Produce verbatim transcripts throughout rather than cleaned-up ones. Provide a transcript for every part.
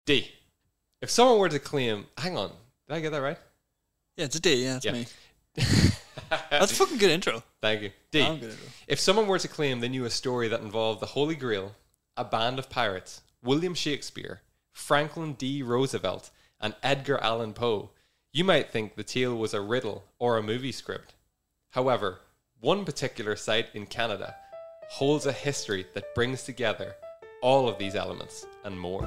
D. If someone were to claim... Hang on. Did I get that right? Yeah, it's a D. Yeah, it's Yeah. me. That's a fucking good intro. Thank you. D. I'm good intro. If someone were to claim they knew a story that involved the Holy Grail, a band of pirates, William Shakespeare, Franklin D. Roosevelt, and Edgar Allan Poe, you might think the tale was a riddle or a movie script. However, one particular site in Canada holds a history that brings together all of these elements and more.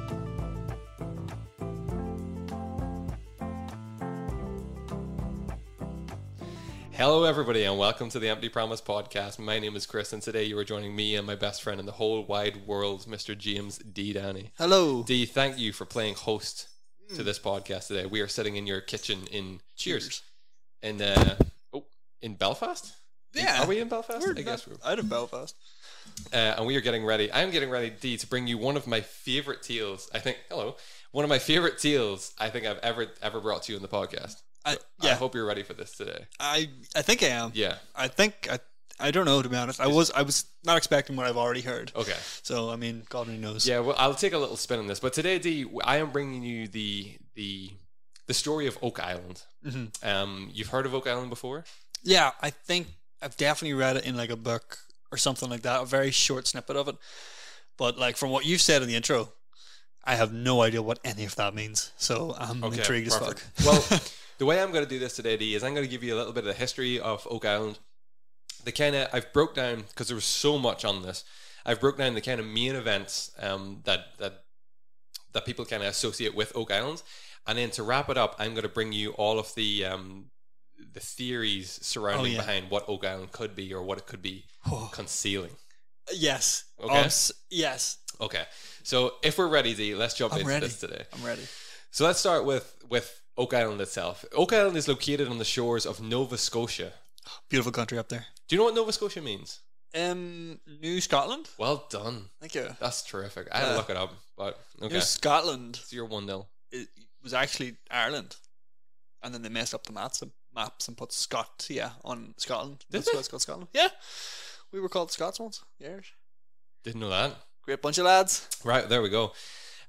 Hello everybody and welcome to the Empty Promise podcast. My name is Chris and today you are joining me and my best friend in the whole wide world, Mister James D. Downey. Hello. D, thank you for playing host to this podcast today. We are sitting in your kitchen in Cheers. In uh oh in Belfast? Yeah. Are we in Belfast? We're I guess we're out of Belfast. uh, and we are getting ready. I'm getting ready, D, to bring you one of my favorite tales. I think hello. One of my favorite tales I think I've ever ever brought to you in the podcast. I, So yeah. I hope you're ready for this today. I I think I am. Yeah. I think I I don't know, to be honest. I was I was not expecting what I've already heard. Okay. So I mean, God only knows. Yeah, well, I'll take a little spin on this. But today, D, I am bringing you the the the story of Oak Island. Mm-hmm. Um, you've heard of Oak Island before? Yeah, I think I've definitely read it in like a book or something like that. A very short snippet of it. But like from what you've said in the intro, I have no idea what any of that means. So I'm Okay, intrigued perfect. as fuck. Well, the way I'm going to do this today, D, is I'm going to give you a little bit of the history of Oak Island. The kind of I've broke down because there was so much on this. I've broke down the kind of main events um, that that that people kind of associate with Oak Island, and then to wrap it up, I'm going to bring you all of the um, the theories surrounding Oh, yeah. behind what Oak Island could be or what it could be Oh. concealing. Yes. Okay. Um, s- yes. Okay, so if we're ready, D, let's jump I'm into ready. this today. I'm ready. So let's start with with Oak Island itself. Oak Island is located on the shores of Nova Scotia. Beautiful country up there. Do you know what Nova Scotia means? Um, New Scotland. Well done. Thank you. That's terrific. I had to Yeah. look it up, but okay. New Scotland So you're one nil. it was actually Ireland, and then they messed up the maps and maps and put Scott yeah on Scotland. Did That's they? why it's called Scotland. Yeah, we were called Scots once. Yeah, Didn't know that. great bunch of lads. Right, there we go.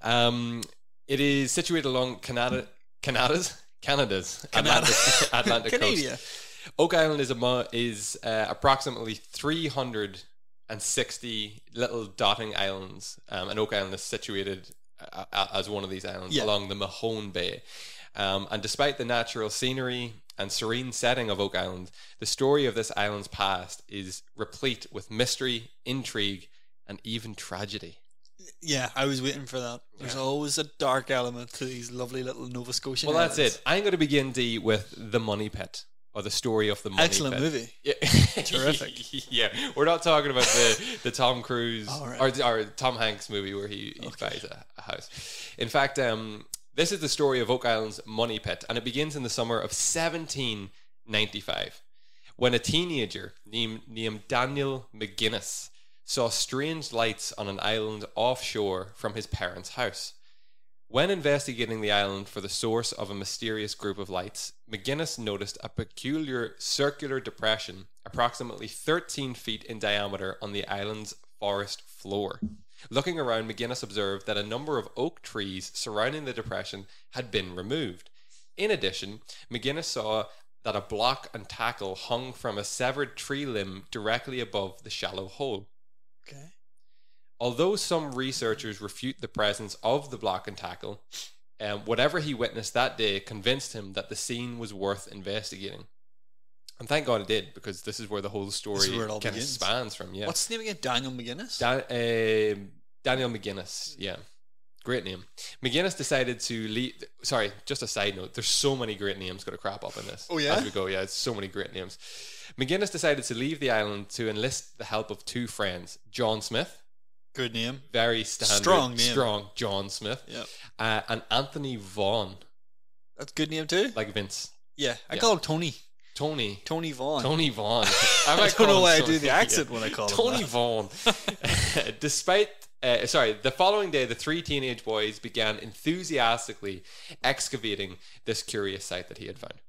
Um, it is situated along Canada, Canada's, Canada's Canada. Atlantic, Atlantic coast. Canada. Oak Island is a mo- is uh, approximately three hundred sixty little dotting islands, um, and Oak Island is situated uh, uh, as one of these islands Yeah. along the Mahone Bay. Um, and despite the natural scenery and serene setting of Oak Island, the story of this island's past is replete with mystery, intrigue, and even tragedy. Yeah, I was waiting for that. There's Yeah. always a dark element to these lovely little Nova Scotian. Well, that's islands. it. I'm going to begin, D, with The Money Pit, or the story of the Money Excellent Pit. movie. Yeah. Terrific. Yeah, we're not talking about the, the Tom Cruise All right. or, or Tom Hanks movie where he, he Okay. buys a, a house. In fact, um, this is the story of Oak Island's Money Pit, and it begins in the summer of seventeen ninety-five when a teenager named, named Daniel McGuinness saw strange lights on an island offshore from his parents' house. When investigating the island for the source of a mysterious group of lights, McGuinness noticed a peculiar circular depression approximately thirteen feet in diameter on the island's forest floor. Looking around, McGuinness observed that a number of oak trees surrounding the depression had been removed. In addition, McGuinness saw that a block and tackle hung from a severed tree limb directly above the shallow hole. Okay. Although some researchers refute the presence of the block and tackle, um, whatever he witnessed that day convinced him that the scene was worth investigating. And thank God it did, because this is where the whole story This is where it all kind of begins. spans from. Yeah, What's his name again? Daniel McGuinness. Dan- uh, Daniel McGuinness. Yeah, great name. McGuinness decided to leave. Sorry, just a side note. There's so many great names going to crop up in this. Oh, yeah? as we go. Yeah, it's so many great names. McGuinness decided to leave the island to enlist the help of two friends, John Smith. Good name. Very standard, Strong name. strong John Smith, Yep. uh, and Anthony Vaughn, That's a good name too. like Vince. Yeah, I Yeah. call him Tony. Tony. Tony Vaughn. Tony Vaughn. I, I might don't call know him why I Tony- do the accent when I call him Tony that. Vaughn. Despite, uh, sorry, the following day, the three teenage boys began enthusiastically excavating this curious site that he had found.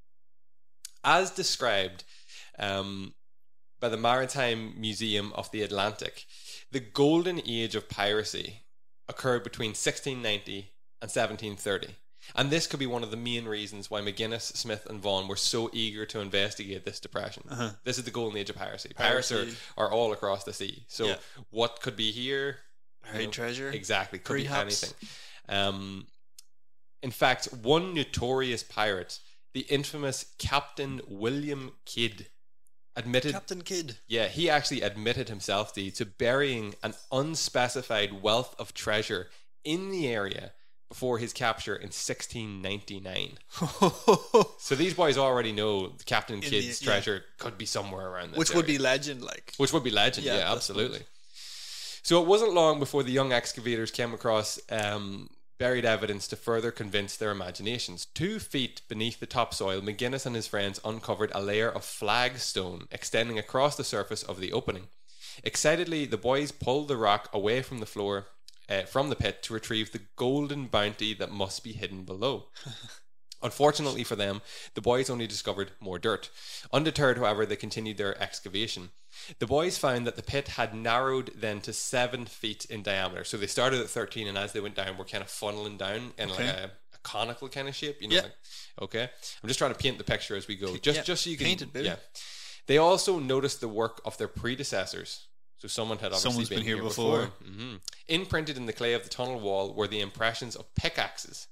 As described um, by the Maritime Museum of the Atlantic, the golden age of piracy occurred between sixteen ninety and seventeen thirty. And this could be one of the main reasons why McGuinness, Smith, and Vaughan were so eager to investigate this depression. Uh-huh. This is the golden age of piracy. Pirates Piracy. are, are all across the sea. So Yeah. what could be here? Buried You know, treasure. Exactly. Could Perhaps. be anything. Um, in fact, one notorious pirate, the infamous Captain William Kidd, admitted... Captain Kidd. Yeah, he actually admitted himself Dee, to burying an unspecified wealth of treasure in the area before his capture in sixteen ninety-nine. So these boys already know Captain In Kidd's the- yeah. treasure could be somewhere around this Which would area. be legend, like. Which would be legend, Yeah, yeah, that's absolutely. So it wasn't long before the young excavators came across um, buried evidence to further convince their imaginations. Two feet beneath the topsoil, McGuinness and his friends uncovered a layer of flagstone extending across the surface of the opening. Excitedly, the boys pulled the rock away from the floor, uh, from the pit, to retrieve the golden bounty that must be hidden below. Unfortunately for them, the boys only discovered more dirt. Undeterred, however, they continued their excavation. The boys found that the pit had narrowed then to seven feet in diameter. So they started at thirteen, and as they went down, were kind of funneling down in Okay. like a, a conical kind of shape. You know, Yeah. like, okay. I'm just trying to paint the picture as we go, just Yeah, just so you can paint it, baby. yeah. They also noticed the work of their predecessors. So someone had obviously Someone's been, been here here before. before. hmm Imprinted in the clay of the tunnel wall were the impressions of pickaxes.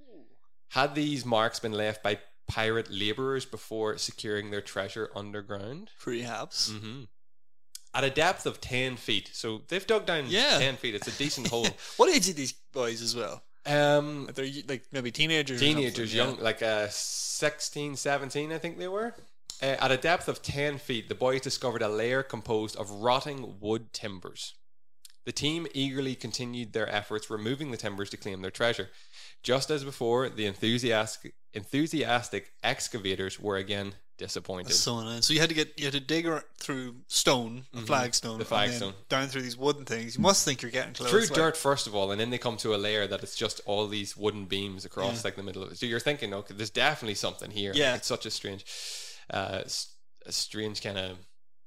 Had these marks been left by pirate laborers before securing their treasure underground? Perhaps. hmm At a depth of ten feet. So they've dug down Yeah. ten feet. It's a decent hole. What age are these boys as well? Um, Like they're like maybe teenagers. or teenagers, something, young, like uh, sixteen, seventeen, I think they were. Uh, at a depth of ten feet, the boys discovered a layer composed of rotting wood timbers. The team eagerly continued their efforts removing the timbers to claim their treasure. Just as before, the enthusiastic, enthusiastic excavators were again disappointed. That's so annoying. So you had to get you had to dig ar- through stone, a Mhm. flagstone, The and then flagstone. down through these wooden things. You must think you're getting close. Through like- dirt first of all, and then they come to a layer that it's just all these wooden beams across Yeah. like the middle of it. So you're thinking, okay, there's definitely something here. Like, Yeah. it's such a strange, uh, s- a strange kind of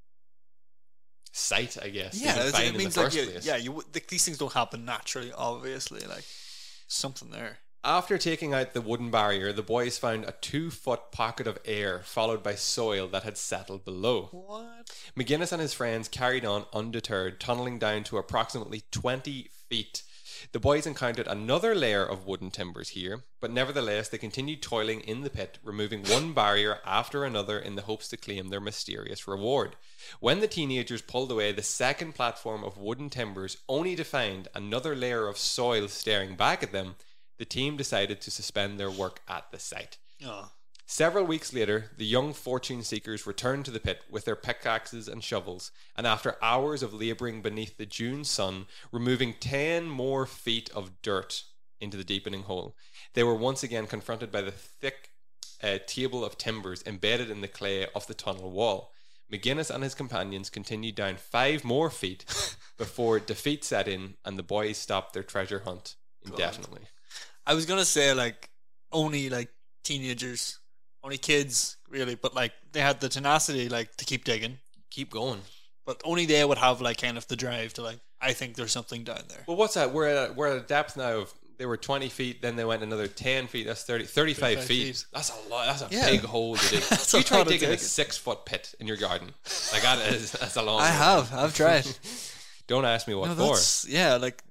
sight, I guess. to Yeah, even it's- find it in means the like first you, place. yeah, you would- like, these things don't happen naturally. Obviously, like something there. After taking out the wooden barrier, the boys found a two-foot pocket of air, followed by soil that had settled below. What? McGuinness and his friends carried on undeterred, tunneling down to approximately twenty feet. The boys encountered another layer of wooden timbers here, but nevertheless they continued toiling in the pit, removing one barrier after another in the hopes to claim their mysterious reward. When the teenagers pulled away the second platform of wooden timbers, only to find another layer of soil staring back at them, the team decided to suspend their work at the site. Oh, Several weeks later, the young fortune seekers returned to the pit with their pickaxes and shovels, and after hours of labouring beneath the June sun, removing ten more feet of dirt into the deepening hole, they were once again confronted by the thick uh, table of timbers embedded in the clay of the tunnel wall. McGuinness and his companions continued down five more feet before defeat set in and the boys stopped their treasure hunt indefinitely. I was gonna say like only like teenagers, only kids really, but like they had the tenacity like to keep digging. Keep going. But only they would have like kind of the drive to like, I think there's something down there. Well, what's that? We're at a, we're at a depth now of they were twenty feet, then they went another ten feet. That's thirty, thirty-five, thirty-five feet. feet. That's a lot. That's a Yeah. big hole to dig. That's you a try lot of digging a digging. six foot pit in your garden. Like that is that's a long. I way. have, I've tried. Don't ask me what No, for. that's, yeah, like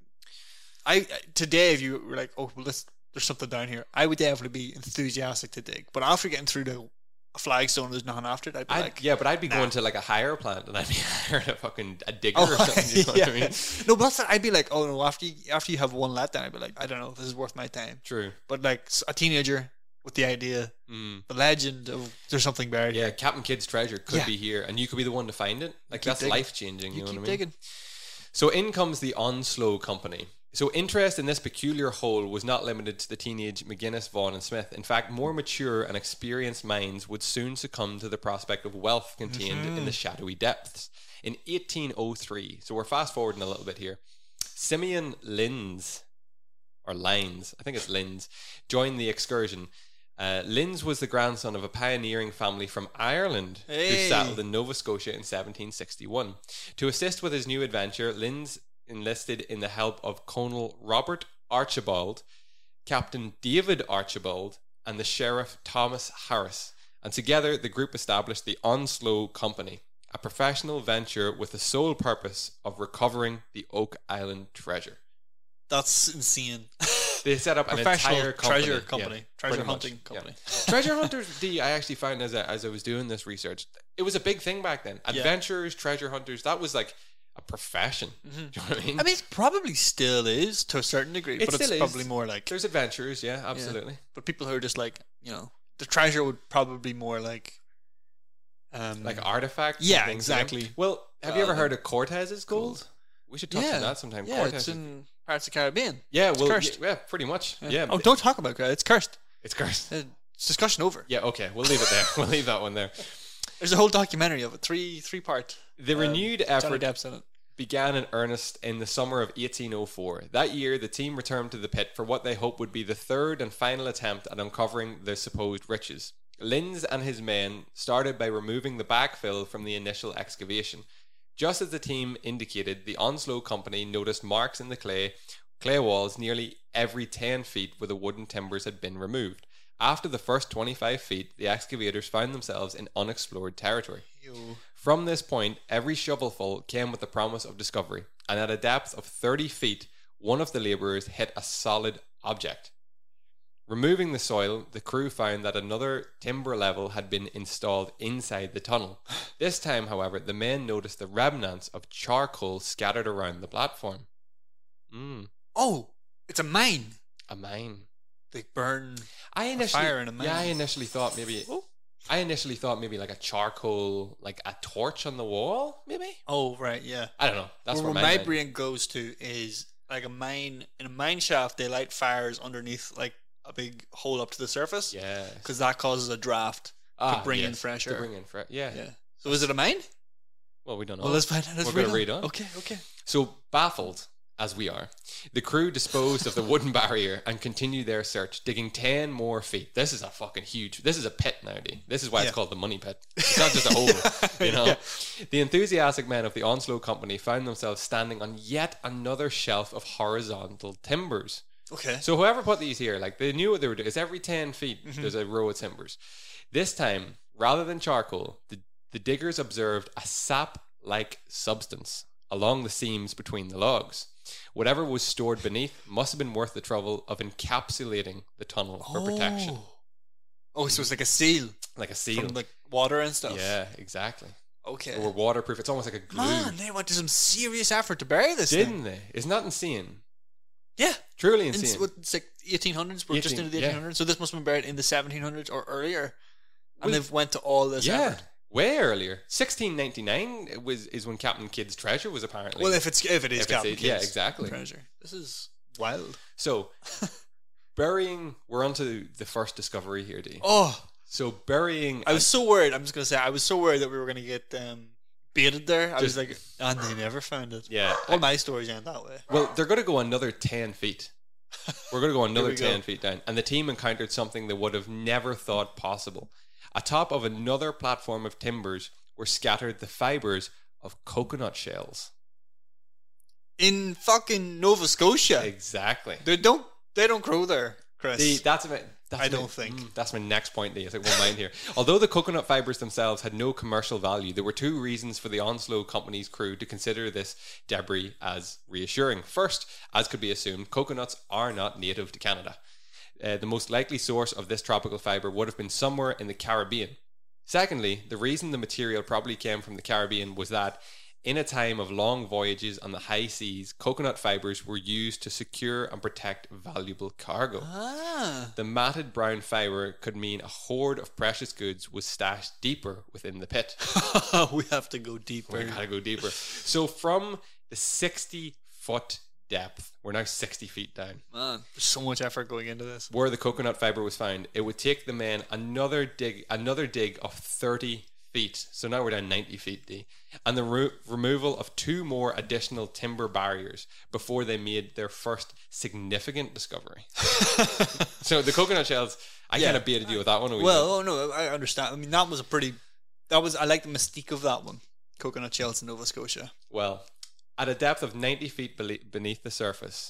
I today if you were like, oh, well, this, there's something down here, I would definitely be enthusiastic to dig. But after getting through the a flagstone, there's nothing after it. I'd be I'd, like, yeah, but I'd be nah. going to like a higher plant and I'd be hiring a fucking a digger oh, or something. You know yeah. what I mean? No, but that's I'd be like, oh no, after you, after you have one letdown, I'd be like, I don't know if this is worth my time. True. But like s- a teenager with the idea, Mm. the legend of there's something buried. Yeah, Captain Kidd's treasure could Yeah. be here, and you could be the one to find it. Like keep that's digging. life changing. You, You know keep what I mean? digging. So in comes the Onslow Company. So interest in this peculiar hole was not limited to the teenage McGuinness, Vaughan and Smith. In fact, more mature and experienced minds would soon succumb to the prospect of wealth contained Mm-hmm. in the shadowy depths. In eighteen oh three, so we're fast forwarding a little bit here, Simeon Linz, or Lines, I think it's Linz, joined the excursion. Uh, Linz was the grandson of a pioneering family from Ireland who Hey. settled in Nova Scotia in seventeen sixty-one. To assist with his new adventure, Linz enlisted in the help of Colonel Robert Archibald, Captain David Archibald, and the Sheriff Thomas Harris. And together, the group established the Onslow Company, a professional venture with the sole purpose of recovering the Oak Island treasure. That's insane. They set up an Professional entire company. treasure company. Yeah, treasure pretty much, hunting company. yeah. Treasure hunters, D, I actually found as, I- as I was doing this research, it was a big thing back then. Yeah. Adventurers, treasure hunters, that was like a profession. Mhm. Do you know what I mean? I mean, it probably still is to a certain degree, It but it's still is. probably more like. There's adventurers, yeah, absolutely. But people who are just like, you know, the treasure would probably be more like. Um, Like artifacts. and Yeah, things, you know? exactly. Well, have you ever Uh, heard of Cortez's gold? gold. We should touch Yeah. on that sometime. yeah, Cortez. it's in Pirates of the Caribbean. yeah, well, cursed. yeah, yeah, pretty much. Yeah, Oh, don't talk about it. It's cursed. it's cursed. Uh, It's discussion over. Yeah, okay, we'll leave it there. We'll leave that one there. There's a whole documentary of it, three three part. The Um, renewed Johnny effort Depp's in it. began in earnest in the summer of eighteen oh four. That year, the team returned to the pit for what they hoped would be the third and final attempt at uncovering their supposed riches. Linz and his men started by removing the backfill from the initial excavation. Just as the team indicated, the Onslow Company noticed marks in the clay clay walls nearly every ten feet where the wooden timbers had been removed. After the first twenty-five feet, the excavators found themselves in unexplored territory. Yo. From this point, every shovelful came with the promise of discovery, and at a depth of thirty feet, one of the labourers hit a solid object. Removing the soil, the crew found that another timber level had been installed inside the tunnel. This time, however, the men noticed the remnants of charcoal scattered around the platform. Mm, Oh, it's a mine. a mine. They burn. I initially, fire in a mine. yeah, I initially thought maybe, Oh. I initially thought maybe like a charcoal, like a torch on the wall, maybe. Oh, right, yeah. I don't know. That's Well, where where my my mind- brain goes to is like a mine. In a mine shaft, they light fires underneath like a big hole up to the surface Yeah. because that causes a draft. Ah, bring in yes, fresh to air. bring in fresh. Yeah. Yeah. So is it a mine? Well, we don't know. Well, let's find out. Let's We're gonna read read on. Okay, okay. So baffled as we are, the crew disposed of the wooden barrier and continued their search, digging ten more feet. This is a fucking huge. This is a pit now, D. This is why Yeah. it's called the money pit. It's not just a hole, you know. Yeah. The enthusiastic men of the Onslow Company found themselves standing on yet another shelf of horizontal timbers. Okay. So whoever put these here, like they knew what they were doing. It's every ten feet, Mm-hmm. there's a row of timbers. This time, rather than charcoal, the, the diggers observed a sap-like substance along the seams between the logs. Whatever was stored beneath must have been worth the trouble of encapsulating the tunnel for protection. Oh. Oh, so it's like a seal Like a seal. from like water and stuff. Yeah, exactly. Okay. They were waterproof. It's almost like a glue. Man, they went to some serious effort to bury this thing. Didn't they? Isn't that insane? Yeah. Truly In, insane. what, it's like eighteen hundreds. We're just eighteen into the yeah. eighteen hundreds. So this must have been buried in the seventeen hundreds or earlier. And Well, they've went to all this yeah, effort. way earlier. sixteen ninety-nine was is when Captain Kidd's treasure was apparently. Well, if it's if it is If it's Captain a- yeah, Kidd's exactly. treasure. This is wild. So, burying, we're on to the first discovery here, D. Oh, So, burying. I was so worried. I'm just gonna say I was so worried that we were gonna get um, baited there. I was Just- like, and they never found it. yeah. All my stories end that way. Well, they're going to go another ten feet. We're going to go another we go. ten feet down. And the team encountered something they would have never thought possible. Atop of another platform of timbers were scattered the fibers of coconut shells. In fucking Nova Scotia, Exactly. they don't they don't grow there, Chris. The, that's my, that's I my- don't think. mm, that's my next point. D. It's like one mind here. Although the coconut fibers themselves had no commercial value, there were two reasons for the Onslow Company's crew to consider this debris as reassuring. First, as could be assumed, coconuts are not native to Canada. Uh, the most likely source of this tropical fiber would have been somewhere in the Caribbean. Secondly, the reason the material probably came from the Caribbean was that in a time of long voyages on the high seas, coconut fibers were used to secure and protect valuable cargo. ah, The matted brown fibre could mean a hoard of precious goods was stashed deeper within the pit. we have to go deeper. We gotta go deeper. So from the sixty foot depth, we're now sixty feet down, Man, there's so much effort going into this. where the coconut fibre was found. It would take the men another dig, another dig of thirty feet. So now we're down ninety feet, D, and the re- removal of two more additional timber barriers before they made their first significant discovery. So the coconut shells, I Yeah. kind of baited you with that one. a wee Well, oh no, I understand. I mean, that was a pretty. That was I like the mystique of that one. Coconut shells in Nova Scotia. Well, at a depth of ninety feet bele- beneath the surface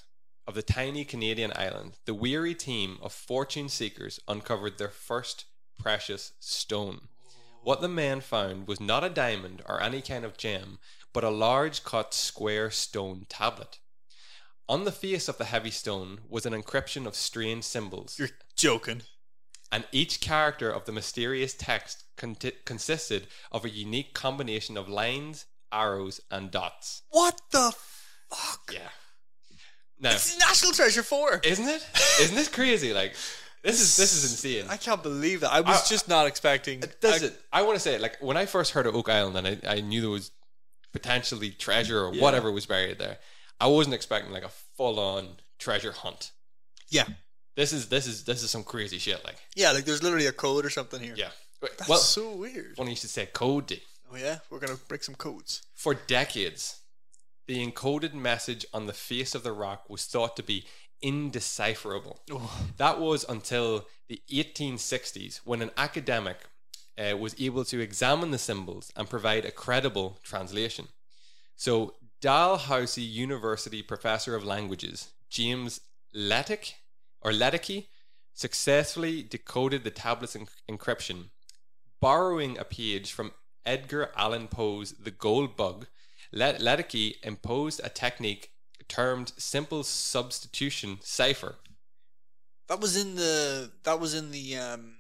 of the tiny Canadian island, the weary team of fortune seekers uncovered their first precious stone. What the men found was not a diamond or any kind of gem, but a large cut square stone tablet. On the face of the heavy stone was an inscription of strange symbols. You're joking. And each character of the mysterious text con- consisted of a unique combination of lines, arrows, and dots. What the fuck? Yeah. Now, it's National Treasure four. Isn't it? Isn't this crazy? Like, this is this is insane. I can't believe that. I was I, just not expecting. Does I, it? I want to say, like, when I first heard of Oak Island and I, I knew there was potentially treasure or Yeah. whatever was buried there, I wasn't expecting like a full on treasure hunt. Yeah. This is this is this is some crazy shit. Like, Yeah, like there's literally a code or something here. yeah. That's Well, so weird. funny you should say code. D. Oh yeah, we're gonna break some codes. For decades, the encoded message on the face of the rock was thought to be indecipherable. Oh. That was until the eighteen sixties when an academic uh, was able to examine the symbols and provide a credible translation. So, Dalhousie University professor of languages, James Letic, or Ledecky, successfully decoded the tablet's en- encryption, borrowing a page from Edgar Allan Poe's The Gold Bug. Let- Ledecky imposed a technique termed simple substitution cipher. That was in the that was in the um,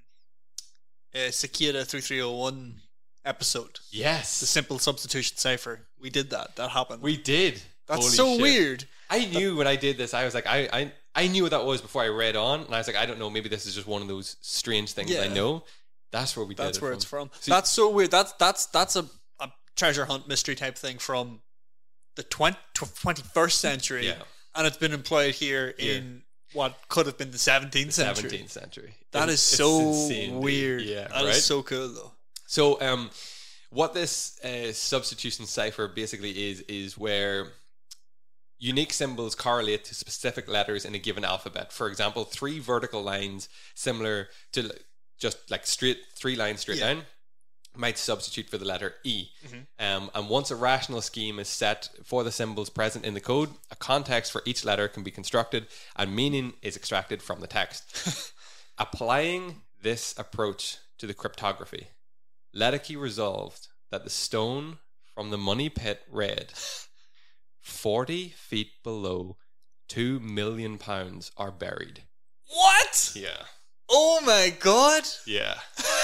uh, Cicada three three oh one episode. Yes, The simple substitution cipher. We did that. That happened. we did. That's Holy so shit. weird. I knew when I did this, I was like, I, I, I knew what that was before I read on, and I was like, I don't know, maybe this is just one of those strange things I Yeah. know. That's where we did That's it where from. it's from. See- that's so weird. That's that's that's a, a treasure hunt mystery type thing from the twenty-first century, Yeah. and it's been employed here Here. in what could have been the seventeenth century. seventeenth century. That It's- is it's so insane, dude. weird. Yeah, that right? is so cool though. So, um, what this uh, substitution cipher basically is is where unique symbols correlate to specific letters in a given alphabet. For example, three vertical lines similar to l- just like straight three lines straight Yeah. down might substitute for the letter E. Mhm. Um, and once a rational scheme is set for the symbols present in the code, a context for each letter can be constructed and meaning is extracted from the text. Applying this approach to the cryptography, Ledecky resolved that the stone from the money pit read, forty feet below two million pounds are buried. What? Yeah. Oh my god! Yeah.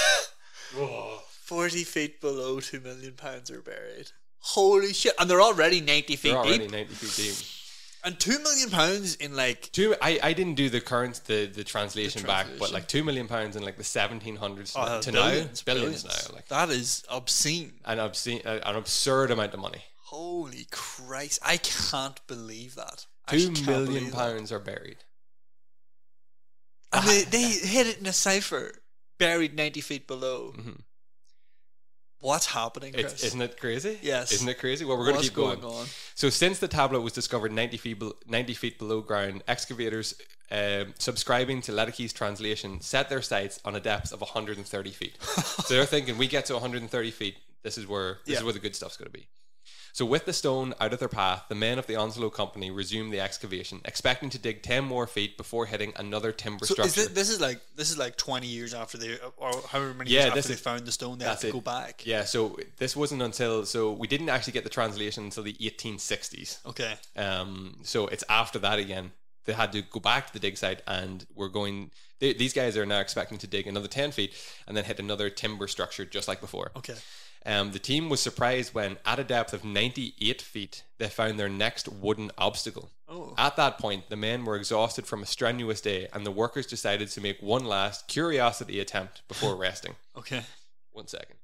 Forty feet below two million pounds are buried. Holy shit! And they're already ninety feet They're already deep. ninety feet deep. And two million pounds in like Two, I, I didn't do the current the, the translation The back, but translation. like two million pounds in like the seventeen hundreds oh, to billions, now, billions, billions. now, like that is obscene. an obscene, uh, an absurd amount of money. Holy Christ! I can't believe that. I Two can't million believe that. pounds are buried. And they, they hid it in a cipher, buried ninety feet below. Mhm. What's happening, Chris? It's, isn't it crazy? Yes. Isn't it crazy? Well, we're going to What's keep going. on? So, since the tablet was discovered ninety feet, be- ninety feet below ground, excavators um subscribing to Ledecky's translation set their sights on a depth of one hundred thirty feet. So they're thinking, we get to one hundred thirty feet. This is where this Yeah. is where the good stuff's going to be. So, with the stone out of their path, the men of the Onslow Company resumed the excavation, expecting to dig ten more feet before hitting another timber So structure. is this, this is like this is like twenty years after they, or however many Yeah, years this after they is- found the stone, they that's have to it. go back. Yeah, so this wasn't until so we didn't actually get the translation until the eighteen sixties. Okay. Um, so it's after that again. They had to go back to the dig site, and we're going. They, these guys are now expecting to dig another ten feet and then hit another timber structure just like before. Okay. Um, the team was surprised when, at a depth of ninety-eight feet, they found their next wooden obstacle. Oh. At that point, the men were exhausted from a strenuous day, and the workers decided to make one last curiosity attempt before resting. Okay. One second.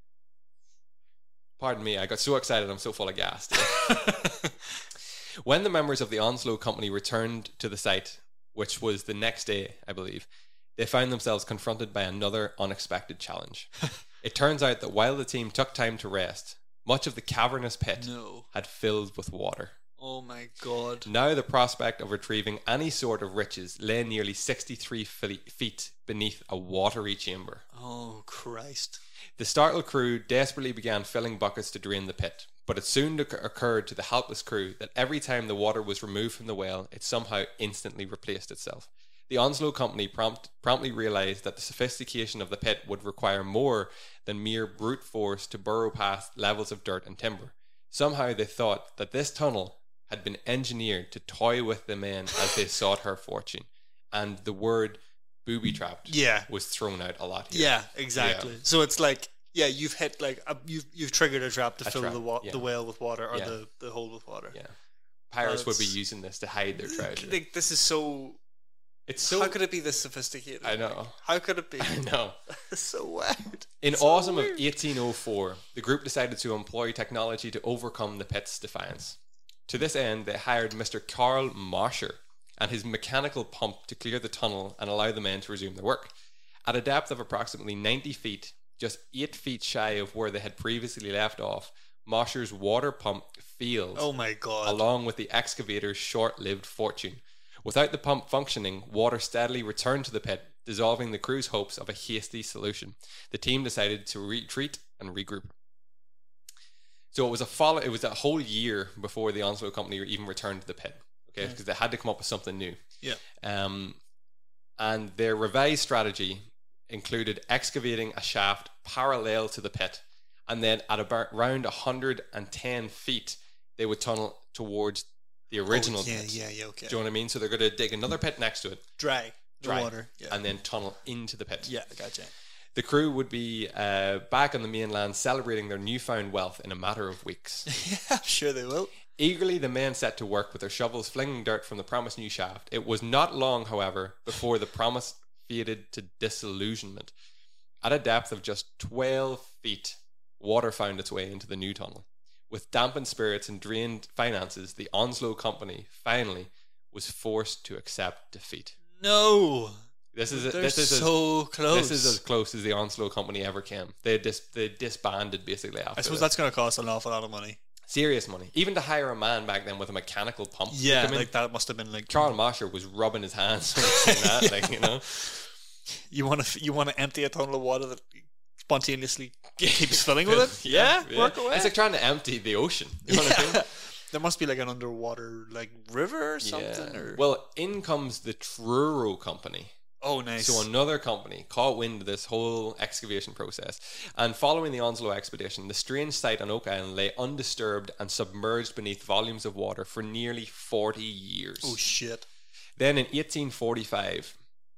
Pardon me, I got so excited, I'm so full of gas. When the members of the Onslow Company returned to the site, which was the next day, I believe, they found themselves confronted by another unexpected challenge. It turns out that while the team took time to rest, much of the cavernous pit No. had filled with water. Oh my god. Now the prospect of retrieving any sort of riches lay nearly sixty-three fe- feet beneath a watery chamber. Oh Christ. The startled crew desperately began filling buckets to drain the pit, but But it soon occur- occurred to the helpless crew that every time the water was removed from the well, it somehow instantly replaced itself. The Onslow Company prompt, promptly realized that the sophistication of the pit would require more than mere brute force to burrow past levels of dirt and timber. Somehow they thought that this tunnel had been engineered to toy with the men as they sought her fortune. And the word booby-trapped Yeah. was thrown out a lot here. Yeah, exactly. Yeah. So it's like, yeah, you've hit like a, you've you've triggered a trap to A fill trap, the wa- yeah. the well with water or Yeah. the, the hole with water. Yeah. Pirates would be That's- using this to hide their treasure. Like, this is so. It's so... How could it be this sophisticated? I know. How could it be? I know. So weird. In So autumn weird. of eighteen oh four, the group decided to employ technology to overcome the pit's defiance. To this end, they hired Mister Carl Mosher and his mechanical pump to clear the tunnel and allow the men to resume their work. At a depth of approximately ninety feet, just eight feet shy of where they had previously left off, Mosher's water pump failed, Oh my god. along with the excavator's short-lived fortune. Without the pump functioning, water steadily returned to the pit, dissolving the crew's hopes of a hasty solution. The team decided to retreat and regroup. So it was a follow. It was a whole year before the Onslow Company even returned to the pit. Okay, because they had to come up with something new. Yeah. Um, and their revised strategy included excavating a shaft parallel to the pit, and then at about around one hundred ten feet, they would tunnel towards the original Oh, yeah, pit. yeah, yeah, okay. Do you know what I mean? So they're going to dig another pit next to it, Dry. The dry, water. Yeah. and then tunnel into the pit. yeah, gotcha. The crew would be uh, back on the mainland celebrating their newfound wealth in a matter of weeks. Yeah, I'm sure they will. Eagerly, the men set to work with their shovels, flinging dirt from the promised new shaft. It was not long, however, before the promise faded to disillusionment. At a depth of just twelve feet, water found its way into the new tunnel. With dampened spirits and drained finances, the Onslow Company finally was forced to accept defeat. No. This is They're this is so as, close. This is as close as the Onslow Company ever came. They dis, they disbanded basically after. I suppose this. that's going to cost an awful lot of money. Serious money. Even to hire a man back then with a mechanical pump. to Yeah, come in. like that must have been like Charles Mosher was rubbing his hands when he seen that, like, you know. you want to you want to empty a tunnel of water that spontaneously keeps filling with it. Yeah, work away. It's like trying to empty the ocean. You know what I mean? There must be like an underwater like river or something. Yeah. Or Well, in comes the Truro Company. oh, nice. So another company caught wind of this whole excavation process. And following the Onslow expedition, the strange site on Oak Island lay undisturbed and submerged beneath volumes of water for nearly forty years. oh shit. Then in eighteen forty-five,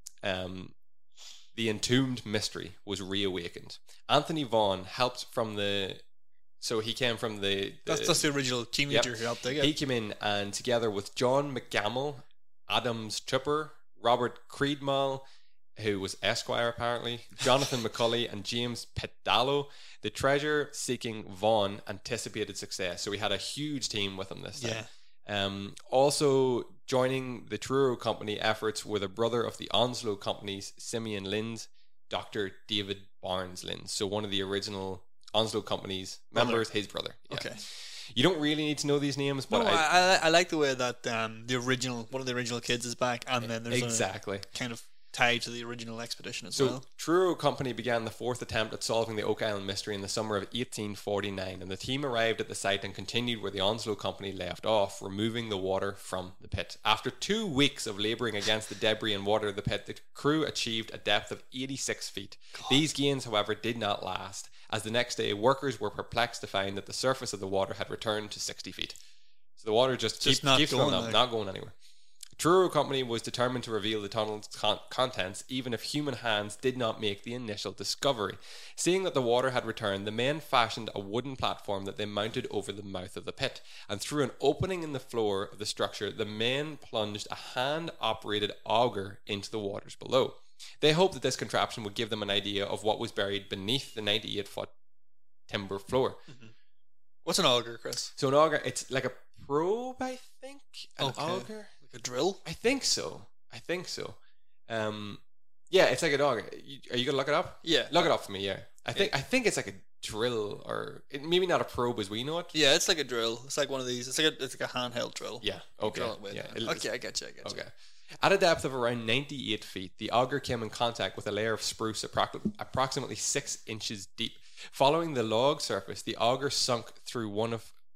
um, the entombed mystery was reawakened. Anthony Vaughan helped from the... So he came from the... the That's that's the original teenager Yep. who helped dig it. He came in and together with John McGamel, Adams Tripper, Robert Creedmal, who was Esquire apparently, Jonathan McCulley and James Pedalo, the treasure-seeking Vaughan anticipated success. So we had a huge team with him this time. Yeah. Um, also joining the Truro Company efforts were the brother of the Onslow Company's Simeon Linds, Doctor David Barnes Linds. So one of the original Onslow Company's Brother. members, his brother. Yeah. Okay. You don't really need to know these names, but No, I, I, I I like the way that um the original one of the original kids is back, and then there's exactly. a kind of tie to the original expedition as So well. Truro Company began the fourth attempt at solving the Oak Island mystery in the summer of eighteen forty-nine, and the team arrived at the site and continued where the Onslow Company left off, removing the water from the pit. After two weeks of labouring against the debris and water of the pit, the crew achieved a depth of eighty-six feet. God. These gains, however, did not last, as the next day workers were perplexed to find that the surface of the water had returned to sixty feet. So the water just, Just keep, not keeps going going up, there. not going anywhere. Truro Company was determined to reveal the tunnel's con- contents, even if human hands did not make the initial discovery. Seeing that the water had returned, the men fashioned a wooden platform that they mounted over the mouth of the pit, and through an opening in the floor of the structure, the men plunged a hand-operated auger into the waters below. They hoped that this contraption would give them an idea of what was buried beneath the ninety-eight foot timber floor. What's an auger, Chris? So an auger, it's like a probe, I think. An Okay. auger? Like a drill? I think so. I think so. Um, yeah, it's like a dog. You, are you gonna look it up? Yeah. Look it up for me. Yeah, I think I think it's like a drill, or it, maybe not a probe as we know it. Yeah, it's like a drill. It's like one of these. It's like a it's like a handheld drill. Yeah. Okay. Drill it with. Yeah. Yeah. it- Okay, I get you. I get you. Okay. At a depth of around ninety-eight feet, the auger came in contact with a layer of spruce approx- approximately six inches deep. Following the log surface, the auger sunk through one of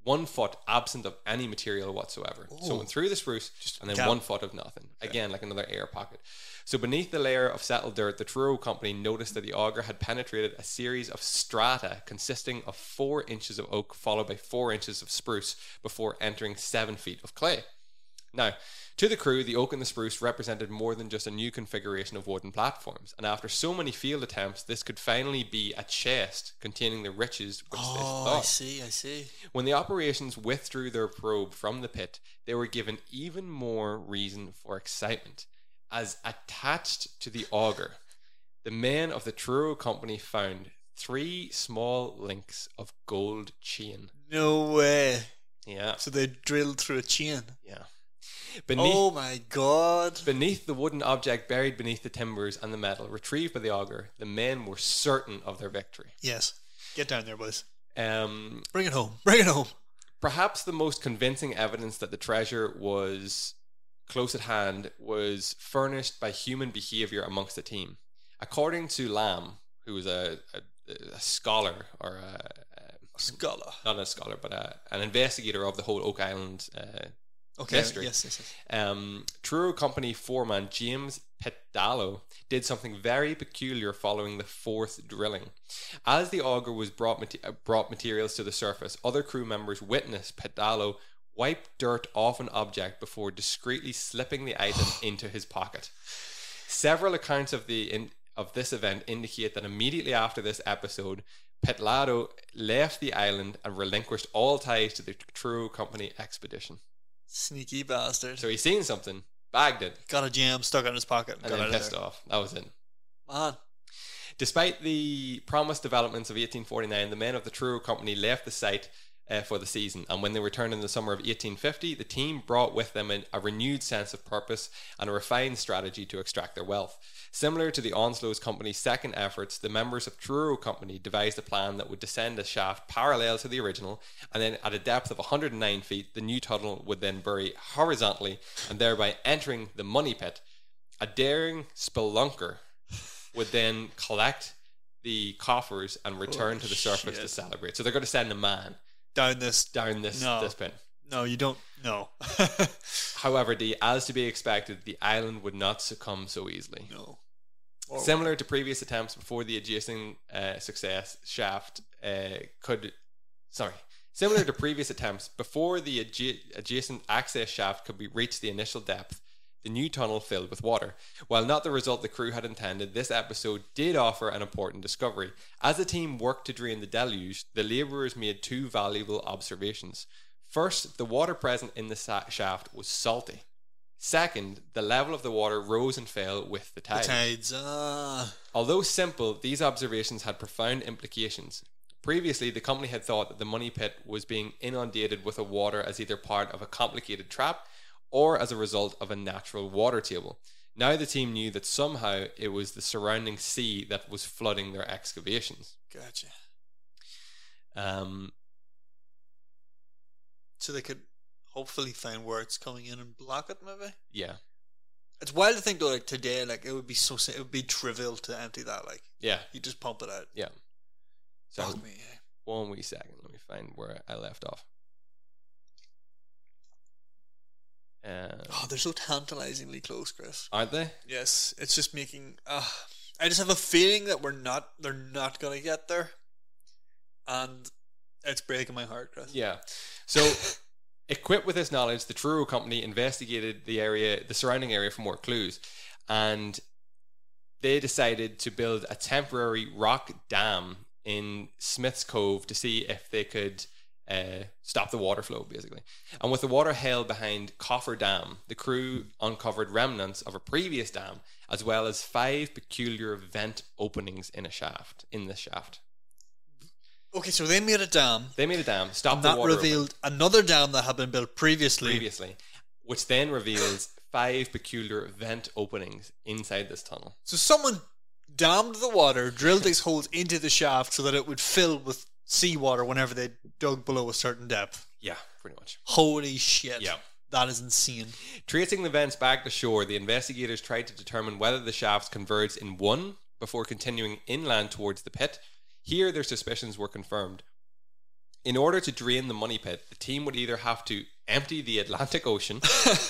one foot absent of any material whatsoever. Ooh. So it went through the spruce Just and then gap. one foot of nothing. Okay. Again, like another air pocket. So beneath the layer of settled dirt, the Truro company noticed that the auger had penetrated a series of strata consisting of four inches of oak followed by four inches of spruce before entering seven feet of clay. Now, to the crew, the oak and the spruce represented more than just a new configuration of wooden platforms, and after so many failed attempts, this could finally be a chest containing the riches which Oh, they I thought. see, I see. When the operations withdrew their probe from the pit, they were given even more reason for excitement, as attached to the auger, the men of the Truro company found three small links of gold chain. No way. Yeah, So they drilled through a chain. yeah. Beneath, Oh my god. beneath the wooden object buried beneath the timbers and the metal retrieved by the auger, the men were certain of their victory. Yes. Get down there, boys. Um, Bring it home. Bring it home. perhaps the most convincing evidence that the treasure was close at hand was furnished by human behavior amongst the team. According to Lamb, who was a, a, a scholar, or a, a, Scholar. not a scholar, but a, an investigator of the whole Oak Island uh, Okay. mystery. Yes, yes, yes. Um, Truro Company foreman James Petdalo did something very peculiar following the fourth drilling. As the auger was brought, mate- uh, brought materials to the surface, other crew members witnessed Petdalo wipe dirt off an object before discreetly slipping the item into his pocket. Several accounts of the in, of this event indicate that immediately after this episode, Petlado left the island and relinquished all ties to the Truro Company expedition. Sneaky bastard. So he's seen something, bagged it, Got a jam stuck in his pocket and, and got then out of pissed there. off. That was it. Man. Despite the promised developments of eighteen forty-nine, the men of the Truro Company left the site uh, for the season, and when they returned in the summer of eighteen fifty, the team brought with them an, a renewed sense of purpose and a refined strategy to extract their wealth. Similar to the Onslows Company's second efforts, the members of Truro Company devised a plan that would descend a shaft parallel to the original, and then at a depth of one hundred nine feet, the new tunnel would then bury horizontally, and thereby entering the money pit. A daring spelunker would then collect the coffers and return Oh, to the surface shit. to celebrate. So they're going to send a man Down this. down this No. this pit. No, you don't. No. However, the, as to be expected, the island would not succumb so easily. no. Similar to previous attempts before the adjacent uh, success shaft uh, could, sorry, similar to previous attempts before the adja- adjacent access shaft could be reached the initial depth, the new tunnel filled with water. While not the result the crew had intended, this episode did offer an important discovery. As the team worked to drain the deluge, the labourers made two valuable observations. First, the water present in the sa- shaft was salty. Second, the level of the water rose and fell with the The tide. tides. Ah. Although simple, these observations had profound implications. Previously, the company had thought that the money pit was being inundated with the water as either part of a complicated trap or as a result of a natural water table. Now the team knew that somehow it was the surrounding sea that was flooding their excavations. Gotcha. Um, So they could hopefully find where it's coming in and block it, maybe? yeah, It's wild to think, though, like today, like it would be so, it would be trivial to empty that. Like, yeah, you just pump it out. yeah. So Fuck me. eh? one wee second, let me find where I left off. Uh, Oh, they're so tantalizingly close, Chris. aren't they? Yes, it's just making. Uh, I just have a feeling that we're not. They're not gonna get there, and it's breaking my heart, Chris. Yeah. So, equipped with this knowledge, the Truro Company investigated the area, the surrounding area, for more clues, and they decided to build a temporary rock dam in Smith's Cove to see if they could uh, stop the water flow, basically. And with the water held behind Coffer Dam, the crew uncovered remnants of a previous dam, as well as five peculiar vent openings in a shaft. In this shaft, Okay, so they made a dam. they made a dam, stopped And the that water revealed another dam that had been built previously. previously, which then reveals five peculiar vent openings inside this tunnel. So someone dammed the water, drilled these holes into the shaft so that it would fill with seawater whenever they dug below a certain depth. Yeah, pretty much. Holy shit. Yeah. That is insane. Tracing the vents back to shore, the investigators tried to determine whether the shafts converged in one before continuing inland towards the pit. Here, their suspicions were confirmed. In order to drain the money pit, the team would either have to empty the Atlantic Ocean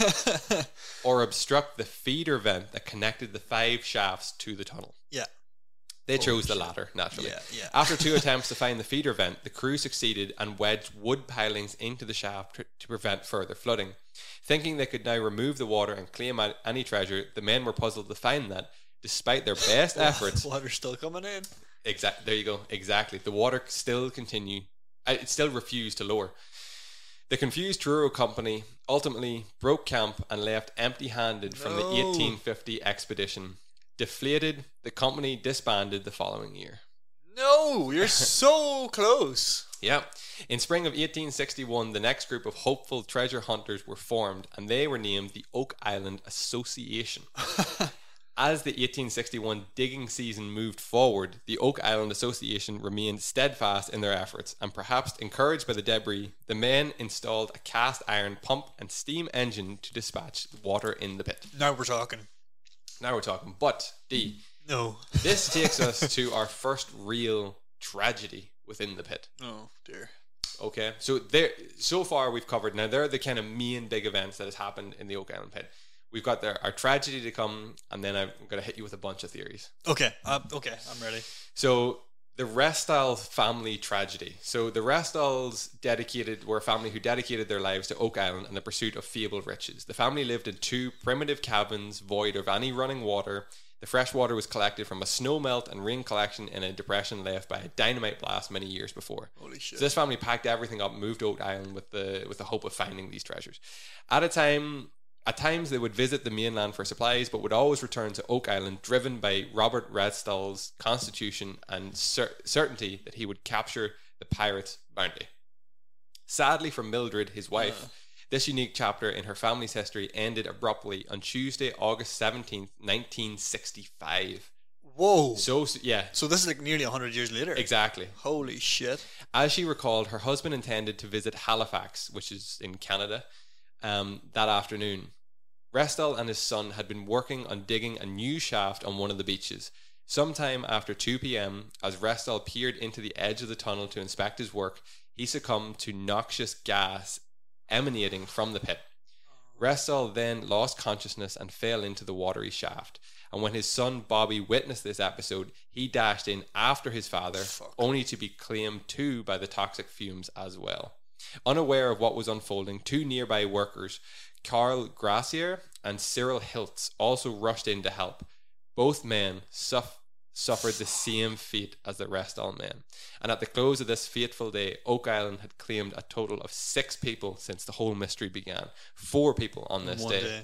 or obstruct the feeder vent that connected the five shafts to the tunnel. Yeah. They Oh, chose the shit. latter, naturally. Yeah, yeah. After two attempts to find the feeder vent, the crew succeeded and wedged wood pilings into the shaft to, to prevent further flooding. Thinking they could now remove the water and claim a- any treasure, the men were puzzled to find that, despite their best efforts... Water's still coming in. Exact. There you go. Exactly. The water still continue. uh, It still refused to lower. The confused Truro Company ultimately broke camp and left empty-handed from the No. eighteen fifty expedition. Deflated, the company disbanded the following year. No, you're so close. Yeah. In spring of eighteen sixty-one, the next group of hopeful treasure hunters were formed, and they were named the Oak Island Association. As the eighteen sixty-one digging season moved forward, the Oak Island Association remained steadfast in their efforts, and perhaps encouraged by the debris, the men installed a cast iron pump and steam engine to dispatch water in the pit. Now we're talking. Now we're talking. But, D, No. this takes us to our first real tragedy within the pit. Oh, dear. Okay, so there. So far we've covered. Now there are the kind of main big events that has happened in the Oak Island pit. We've got the, our tragedy to come, and then I'm going to hit you with a bunch of theories. Okay, uh, okay, I'm ready. So the Restall family tragedy. So the Restalls dedicated were a family who dedicated their lives to Oak Island and the pursuit of fabled riches. The family lived in two primitive cabins void of any running water. The fresh water was collected from a snow melt and rain collection in a depression left by a dynamite blast many years before. Holy shit. So this family packed everything up and moved to Oak Island with the with the hope of finding these treasures. At a time At times, they would visit the mainland for supplies, but would always return to Oak Island, driven by Robert Restall's constitution and cer- certainty that he would capture the pirates' bounty. Sadly for Mildred, his wife, Uh. this unique chapter in her family's history ended abruptly on Tuesday, August seventeenth, nineteen sixty-five. Whoa. So, yeah, So this is like nearly one hundred years later. exactly. Holy shit. As she recalled, her husband intended to visit Halifax, which is in Canada, um, that afternoon. Restall and his son had been working on digging a new shaft on one of the beaches. Sometime after two p.m., as Restall peered into the edge of the tunnel to inspect his work, he succumbed to noxious gas emanating from the pit. Restall then lost consciousness and fell into the watery shaft. And when his son Bobby witnessed this episode, he dashed in after his father, Fuck. only to be claimed too by the toxic fumes as well. Unaware of what was unfolding, two nearby workers, Carl Gracier and Cyril Hiltz, also rushed in to help. Both men suff- suffered the same fate as the Restall men. And at the close of this fateful day, Oak Island had claimed a total of six people since the whole mystery began. Four people on this One day. day.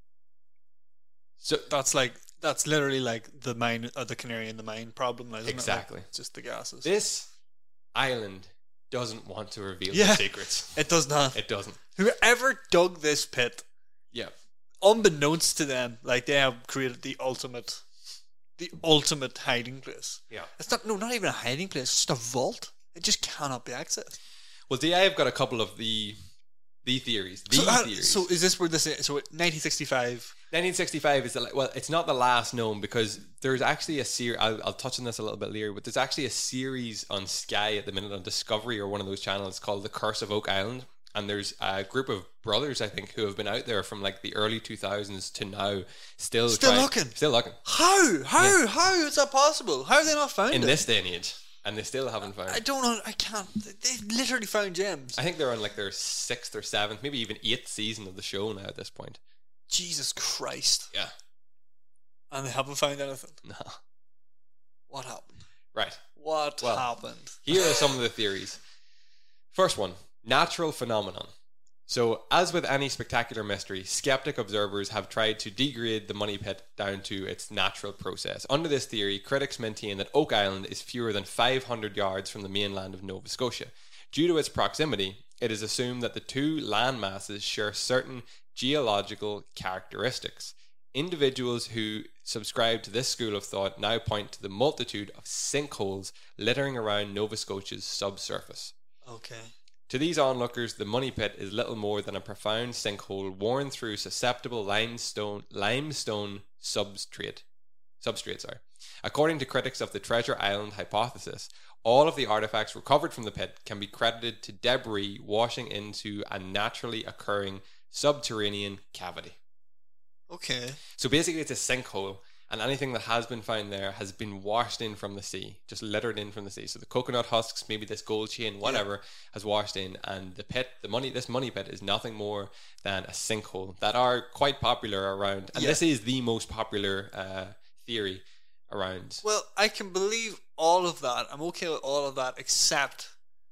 So That's like, that's literally like the mine, uh, the canary in the mine problem, isn't Exactly. it? Like, just the gases. this island doesn't want to reveal Yeah. the secrets. It does not. It doesn't. Whoever dug this pit, Yeah. unbeknownst to them, like they have created the ultimate, the ultimate hiding place. Yeah. It's not, no, not even a hiding place. It's just a vault. It just cannot be accessed. Well, D, I've got a couple of the the theories. The So, uh, theories. so is this where this is? So nineteen sixty-five. nineteen sixty-five is the, well, it's not the last known because there's actually a series. I'll, I'll touch on this a little bit later, but there's actually a series on Sky at the minute on Discovery or one of those channels called The Curse of Oak Island. And there's a group of brothers, I think, who have been out there from like the early two thousands to now, still Still trying- looking. still looking How? How? Yeah. How is that possible? How have they not found in it? this day and age, and they still haven't found. I it. don't know. I can't. They literally found gems. I think they're on like their sixth or seventh, maybe even eighth season of the show now at this point. Jesus Christ. Yeah, And they haven't found anything. no, What happened? right. What Well, happened? Here are some of the theories. First one, natural phenomenon. So, as with any spectacular mystery, skeptic observers have tried to degrade the money pit down to its natural process. Under this theory, critics maintain that Oak Island is fewer than five hundred yards from the mainland of Nova Scotia. Due to its proximity, it is assumed that the two land masses share certain geological characteristics. Individuals who subscribe to this school of thought now point to the multitude of sinkholes littering around Nova Scotia's subsurface. Okay. To these onlookers, the money pit is little more than a profound sinkhole worn through susceptible limestone limestone substrate. substrate, sorry. According to critics of the Treasure Island hypothesis, all of the artifacts recovered from the pit can be credited to debris washing into a naturally occurring subterranean cavity. Okay. So basically it's a sinkhole, and anything that has been found there has been washed in from the sea, just littered in from the sea. So the coconut husks, maybe this gold chain, whatever, yeah. has washed in, and the pit, the money, this money pit is nothing more than a sinkhole that are quite popular around. And yeah. this is the most popular uh, theory around. Well, I can believe all of that. I'm okay with all of that except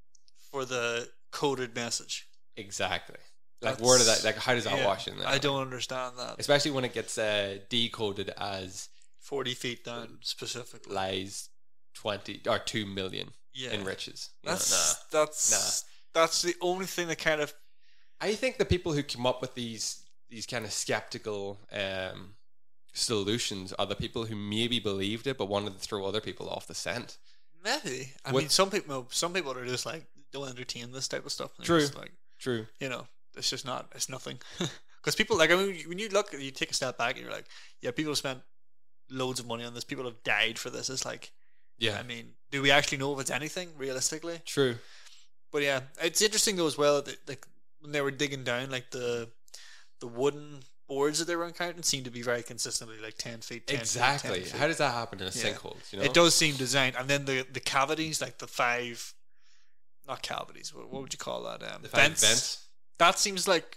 for the coded message. Exactly. Like That's, where did that? Like how does that yeah, wash in there? I don't understand that. Especially when it gets uh, decoded as forty feet down specifically lies twenty or two million yeah. in riches. You that's know, nah, that's nah. that's the only thing that kind of. I think the people who come up with these these kind of skeptical um, solutions are the people who maybe believed it but wanted to throw other people off the scent. Maybe. I with, mean, some people some people are just like don't entertain this type of stuff. True. Just like, true. You know. It's just not. It's nothing. Because people like I mean, when you look, you take a step back and you're like, yeah, people have spent loads of money on this. People have died for this. It's like, yeah. I mean, do we actually know if it's anything realistically? True. But yeah, it's interesting though as well that like when they were digging down, like the the wooden boards that they were encountering seemed to be very consistently like ten feet. ten exactly. Feet, ten feet. How does that happen in a yeah. sinkhole? You know? It does seem designed, and then the the cavities, like the five, not cavities. What, what would you call that? Um, the five vents. vents. That seems like,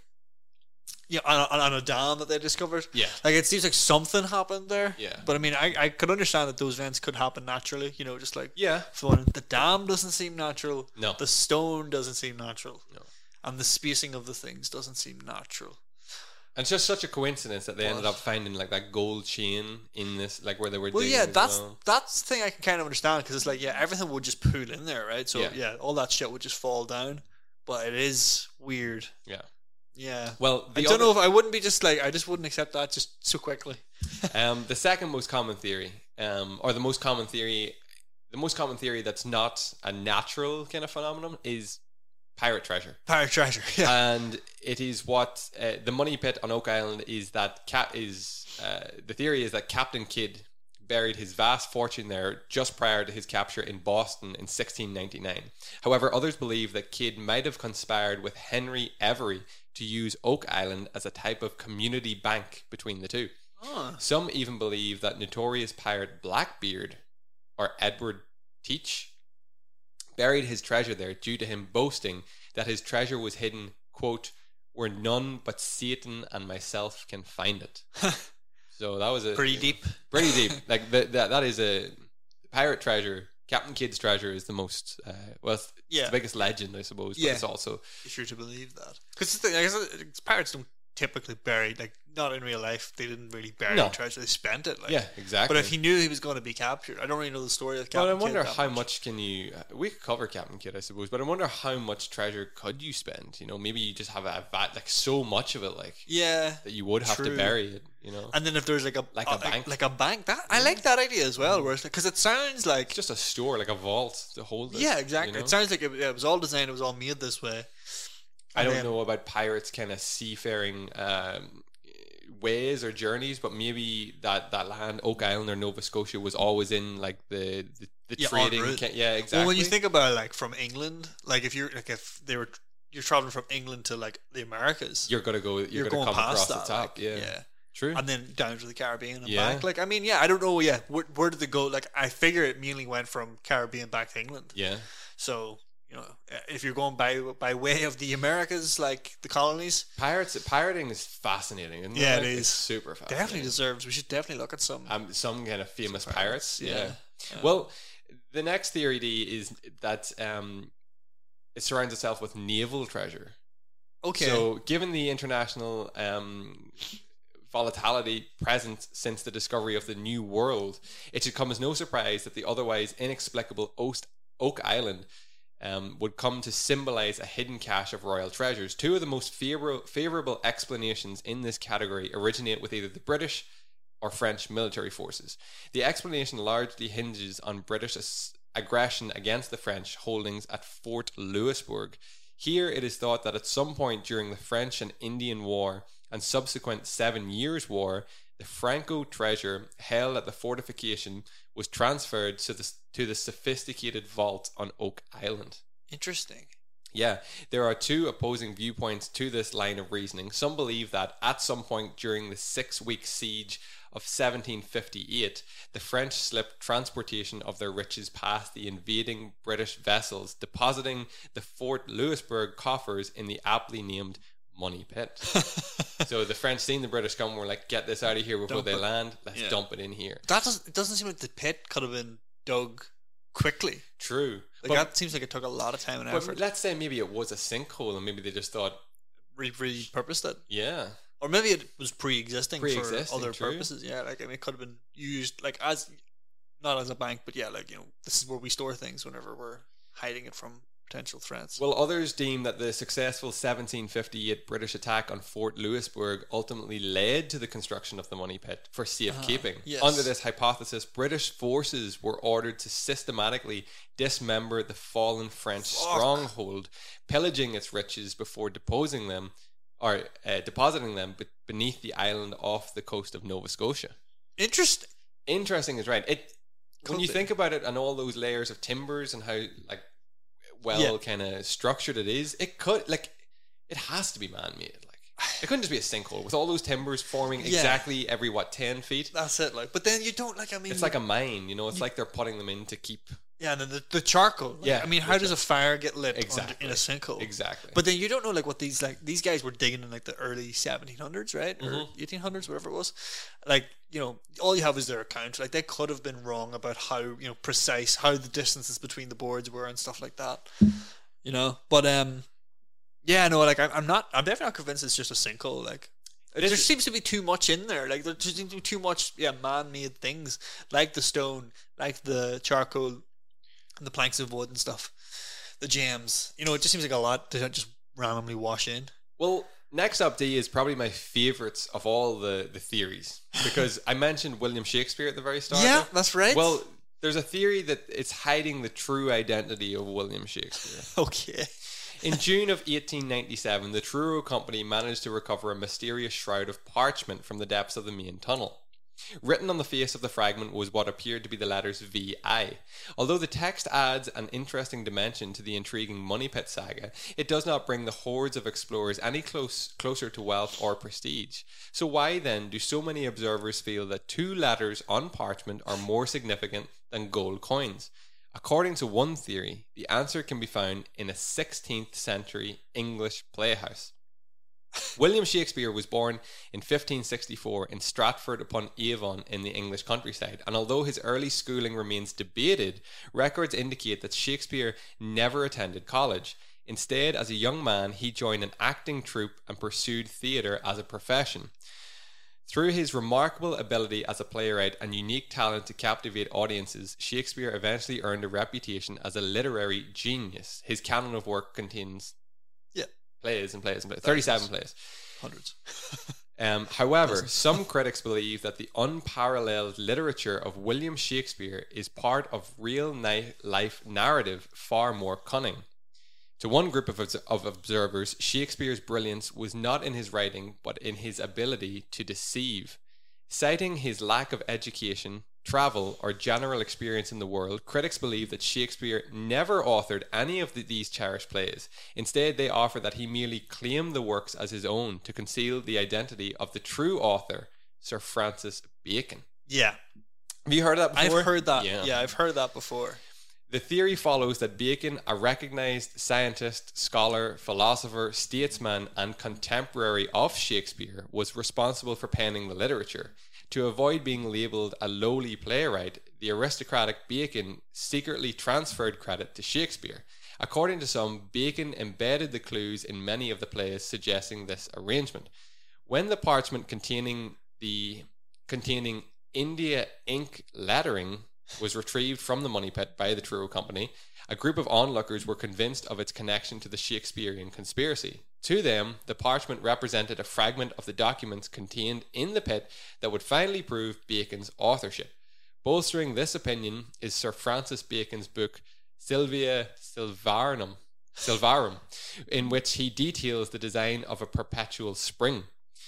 yeah, on a, on a dam that they discovered. Yeah. Like, it seems like something happened there. Yeah. But, I mean, I, I could understand that those vents could happen naturally, you know, just like... Yeah. Flowing. The dam doesn't seem natural. No. The stone doesn't seem natural. No. And the spacing of the things doesn't seem natural. And it's just such a coincidence that they what? ended up finding, like, that gold chain in this, like, where they were well, digging yeah, that's well. that's the thing I can kind of understand, because it's like, yeah, everything would just pool in there, right? So, yeah. yeah, all that shit would just fall down. But it is weird. Yeah. Yeah. Well, I don't other, know if I wouldn't be just like I just wouldn't accept that just so quickly. um, the second most common theory, um, or the most common theory, the most common theory that's not a natural kind of phenomenon is pirate treasure. Pirate treasure. Yeah. And it is what uh, the money pit on Oak Island is. That cat is uh, the theory is that Captain Kidd buried his vast fortune there just prior to his capture in Boston in sixteen ninety-nine. However, others believe that Kidd might have conspired with Henry Every to use Oak Island as a type of community bank between the two. Oh. Some even believe that notorious pirate Blackbeard, or Edward Teach, buried his treasure there due to him boasting that his treasure was hidden, quote, where none but Satan and myself can find it. So that was a pretty deep. Pretty deep. Like the, that that is a pirate treasure. Captain Kidd's treasure is the most uh, well, it's, yeah. it's the biggest legend, I suppose. But yeah. it's also if you're to believe that, because I guess pirates don't typically bury, like, not in real life. They didn't really bury no. treasure. They spent it. Like. Yeah, exactly. But if he knew he was going to be captured, I don't really know the story of Captain Kidd. Well, I wonder Kidd how much. much can you. We could cover Captain Kidd, I suppose, but I wonder how much treasure could you spend. You know, maybe you just have a vat, like so much of it, like yeah, that you would have true. to bury it. You know, and then if there's like a like a, a bank, like, like a bank, that I like that idea as well. Where it's because it sounds like it's just a store, like a vault to hold it. Yeah, exactly. You know? It sounds like it, it was all designed. It was all made this way. I don't then, know about pirates' kind of seafaring um, ways or journeys, but maybe that, that land, Oak Island or Nova Scotia, was always in like the the, the yeah, trading. Ca- yeah, exactly. Well, when you think about it, like from England, like if you're like if they were you're traveling from England to like the Americas, you're gonna go. You're, you're gonna going come past across that, the top. like, yeah. yeah, true. And then down to the Caribbean and yeah. back. Like I mean, yeah, I don't know. Yeah, where, where did they go? Like I figure it mainly went from Caribbean back to England. Yeah. So. You know, if you're going by by way of the Americas, like the colonies, pirates, pirating is fascinating. Isn't yeah, it, it is it's super fascinating. Definitely deserves. We should definitely look at some um, some kind of famous some pirates. pirates. Yeah. Yeah. Well, the next theory D is that um, it surrounds itself with naval treasure. Okay. So, given the international um, volatility present since the discovery of the New World, it should come as no surprise that the otherwise inexplicable Oast, Oak Island um, would come to symbolize a hidden cache of royal treasures. Two of the most favor- favorable explanations in this category originate with either the British or French military forces. The explanation largely hinges on British as- aggression against the French holdings at Fort Louisbourg. Here it is thought that at some point during the French and Indian War and subsequent Seven Years' War, the the Franco treasure held at the fortification was transferred to the, to the sophisticated vault on Oak Island. Interesting. Yeah, there are two opposing viewpoints to this line of reasoning. Some believe that at some point during the six-week siege of seventeen fifty-eight, the French slipped transportation of their riches past the invading British vessels, depositing the Fort Louisbourg coffers in the aptly named Money Pit. So the French seen the British come, were like, get this out of here before Dump they it. land, let's Yeah. dump it in here. That doesn't. It doesn't seem like the pit could have been dug quickly. True. Like But, that seems like it took a lot of time and but effort. let's say maybe it was a sinkhole and maybe they just thought, Re- repurposed it, yeah, or maybe it was pre-existing, Pre-existing, for other true. purposes. Yeah, like I mean, it could have been used like as not as a bank, but yeah, like you know, this is where we store things whenever we're hiding it from potential threats. well, others deem that the successful seventeen fifty-eight British attack on Fort Louisbourg ultimately led to the construction of the Money Pit for safekeeping. yes. Under this hypothesis, British forces were ordered to systematically dismember the fallen French Fuck. stronghold, pillaging its riches before deposing them or uh, depositing them be- beneath the island off the coast of Nova Scotia. Interesting. Interesting is right. It when Could you be. think about it and all those layers of timbers and how like well Yeah. kind of structured it is, it could like it has to be man made. Like it couldn't just be a sinkhole with all those timbers forming Yeah. exactly every what ten feet. That's it. Like, but then you don't like. I mean, It's like a mine, you know. It's like they're putting them in to keep yeah, and then the, the charcoal. Like, Yeah, I mean, how the does a fire get lit under- Exactly. in a sinkhole? exactly. But then you don't know like what these like these guys were digging in like the early seventeen hundreds, right, or Mhm. eighteen hundreds, whatever it was. Like you know, all you have is their account. Like they could have been wrong about how you know precise how the distances between the boards were and stuff like that. You know, but um, yeah, no, like I'm, I'm not. I'm definitely not convinced it's just a sinkhole. Like It there is- seems to be too much in there. Like there seems to be too much, yeah, man-made things like the stone, like the charcoal, and the planks of wood and stuff, the gems. You know, it just seems like a lot to just randomly wash in. Well, next up, D, is probably my favorites of all the the theories because I mentioned William Shakespeare at the very start. Yeah, there. that's right. Well, there's a theory that it's hiding the true identity of William Shakespeare. okay. In June of eighteen ninety-seven, the Truro Company managed to recover a mysterious shroud of parchment from the depths of the main tunnel. Written on the face of the fragment was what appeared to be the letters V I. Although the text adds an interesting dimension to the intriguing Money Pit saga, it does not bring the hordes of explorers any close, closer to wealth or prestige. So why then do so many observers feel that two letters on parchment are more significant than gold coins? According to one theory, the answer can be found in a sixteenth century English playhouse. William Shakespeare was born in fifteen sixty-four in Stratford upon Avon in the English countryside, and although his early schooling remains debated, records indicate that Shakespeare never attended college. Instead, as a young man, he joined an acting troupe and pursued theatre as a profession. Through his remarkable ability as a playwright and unique talent to captivate audiences, Shakespeare eventually earned a reputation as a literary genius. His canon of work contains Yeah. plays and plays and plays, thirty-seven plays. Hundreds. Um, however, some critics believe that the unparalleled literature of William Shakespeare is part of real ni- life narrative far more cunning. To one group of, obs- of observers, Shakespeare's brilliance was not in his writing, but in his ability to deceive. Citing his lack of education, travel, or general experience in the world, critics believe that Shakespeare never authored any of the, these cherished plays. Instead, they offer that he merely claimed the works as his own to conceal the identity of the true author, Sir Francis Bacon. Yeah. Have you heard of that before? I've heard that. Yeah. Yeah, I've heard that before. The theory follows that Bacon, a recognized scientist, scholar, philosopher, statesman, and contemporary of Shakespeare, was responsible for penning the literature. To avoid being labelled a lowly playwright, the aristocratic Bacon secretly transferred credit to Shakespeare. According to some, Bacon embedded the clues in many of the plays suggesting this arrangement. When the parchment containing the containing India ink lettering was retrieved from the Money Pit by the Truro Company, a group of onlookers were convinced of its connection to the Shakespearean conspiracy. To them, the parchment represented a fragment of the documents contained in the pit that would finally prove Bacon's authorship. Bolstering this opinion is Sir Francis Bacon's book Sylvia Sylvarum, Sylvarum, in which he details the design of a perpetual spring.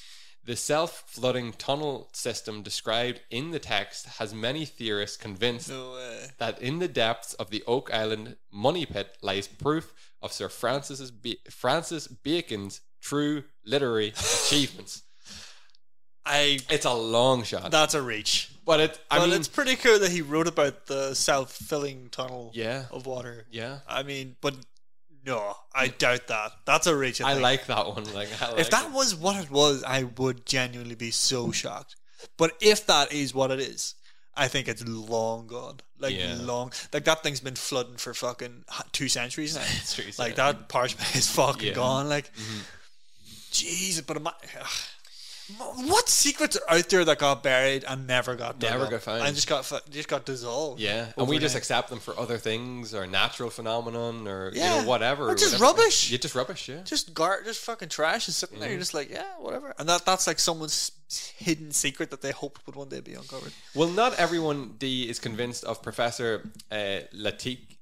The self-flooding tunnel system described in the text has many theorists convinced No way. that in the depths of the Oak Island money pit lies proof of Sir Francis, Ba- Francis Bacon's true literary achievements. I. It's a long shot, That's a reach. but it. I But mean, it's pretty cool that he wrote about the self-filling tunnel yeah, of water. yeah. I mean, but no, I doubt that. That's a reach. I, I think. like that one. Like, I like If that it. was what it was, I would genuinely be so shocked. But if that is what it is, I think it's long gone. Like Yeah. long, like that thing's been flooding for fucking h- two centuries now. Centuries, Like yeah. that parchment is fucking Yeah. gone. Like, Mhm. Jesus, but am I, ugh. What secrets are out there that got buried and never got dug Never up got found. and just got fu- just got dissolved? Yeah, and we just overnight? accept them for other things or natural phenomenon or you Yeah. know whatever. Or just whatever. rubbish. Yeah, just rubbish. Yeah. just gar- just fucking trash is sitting there. You're just like, yeah, whatever. And that that's like someone's hidden secret that they hoped would one day be uncovered. Well, not everyone D is convinced of Professor uh, Latique.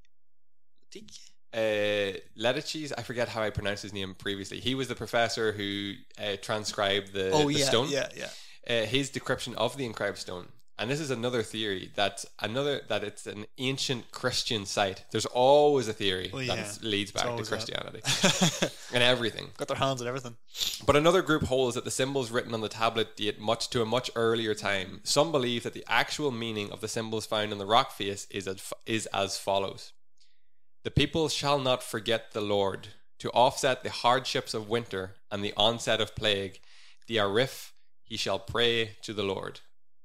Uh, Letiches, I forget how I pronounced his name previously. He was the professor who uh, transcribed the, Oh the yeah, stone. yeah, yeah. Uh, his decryption of the inscribed stone, and this is another theory that another that it's an ancient Christian site. There's always a theory Oh, that yeah. it leads back to always that. Christianity and everything. Got their hands on everything. But another group holds that the symbols written on the tablet date much to a much earlier time. Some believe that the actual meaning of the symbols found on the rock face is as, is as follows. The people shall not forget the Lord. To offset the hardships of winter and the onset of plague, the Arif he shall pray to the Lord.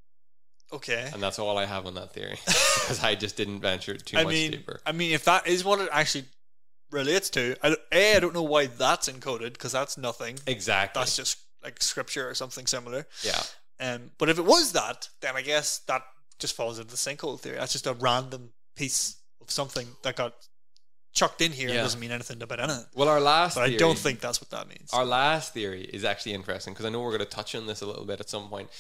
Okay. And that's all I have on that theory. Because I just didn't venture too I much mean, deeper. I mean, if that is what it actually relates to, I, don't- a I don't know why that's encoded because that's nothing. Exactly. That's just like scripture or something similar. yeah. Um, but if it was that, then I guess that just falls into the sinkhole theory. That's just a random piece of something that got chucked in here Yeah. and doesn't mean anything about anything. Well, our last But theory, I don't think that's what that means. our last theory is actually interesting because I know we're going to touch on this a little bit at some point.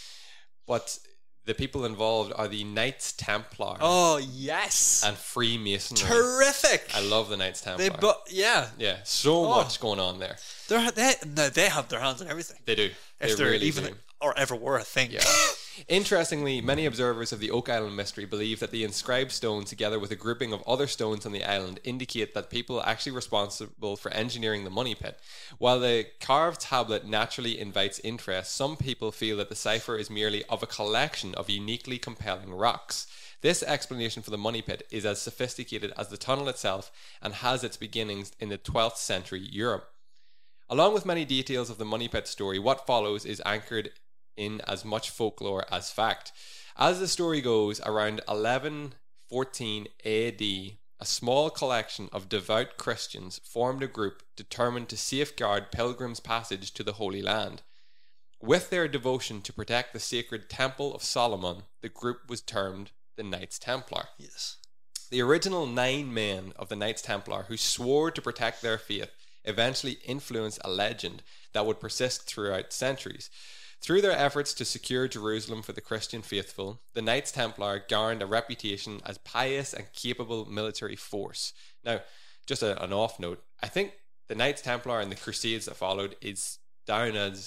But the people involved are the Knights Templar Oh yes, and Freemasonry. terrific. I love the Knights Templar. They, but yeah, yeah, so Oh. much going on there. they're they no, they have their hands on everything. They do. They If they're really even do. or ever were a thing. Yeah. Interestingly, many observers of the Oak Island mystery believe that the inscribed stone, together with a grouping of other stones on the island, indicate that people actually responsible for engineering the money pit. While the carved tablet naturally invites interest, some people feel that the cipher is merely of a collection of uniquely compelling rocks. This explanation for the money pit is as sophisticated as the tunnel itself and has its beginnings in the twelfth century Europe. Along with many details of the money pit story, what follows is anchored in as much folklore as fact. As the story goes, around eleven fourteen A D, a small collection of devout Christians formed a group determined to safeguard pilgrims' passage to the Holy Land. With their devotion to protect the sacred Temple of Solomon, the group was termed the Knights Templar. Yes. The original nine men of the Knights Templar who swore to protect their faith eventually influenced a legend that would persist throughout centuries. Through their efforts to secure Jerusalem for the Christian faithful, the Knights Templar garnered a reputation as pious and capable military force. Now, just a, an off note, I think the Knights Templar and the Crusades that followed is down as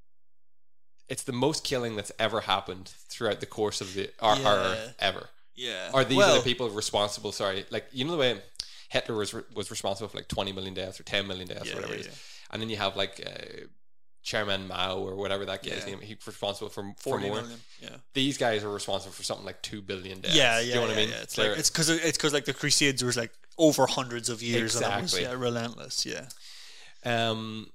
it's the most killing that's ever happened throughout the course of the or, Yeah. or ever. Yeah. Or these well, are the people responsible. Sorry, like you know the way Hitler was re- was responsible for like twenty million deaths or ten million deaths Yeah, or whatever yeah, it is, yeah. and then you have like uh, Chairman Mao or whatever that guy's Yeah. name. He's responsible for for forty more. million. Yeah. These guys are responsible for something like two billion deaths. Yeah, Do yeah, you know what yeah, I mean? yeah. It's They're- like it's because it's because like the Crusades was like over hundreds of years. And it was, Exactly. yeah, relentless. Yeah. um,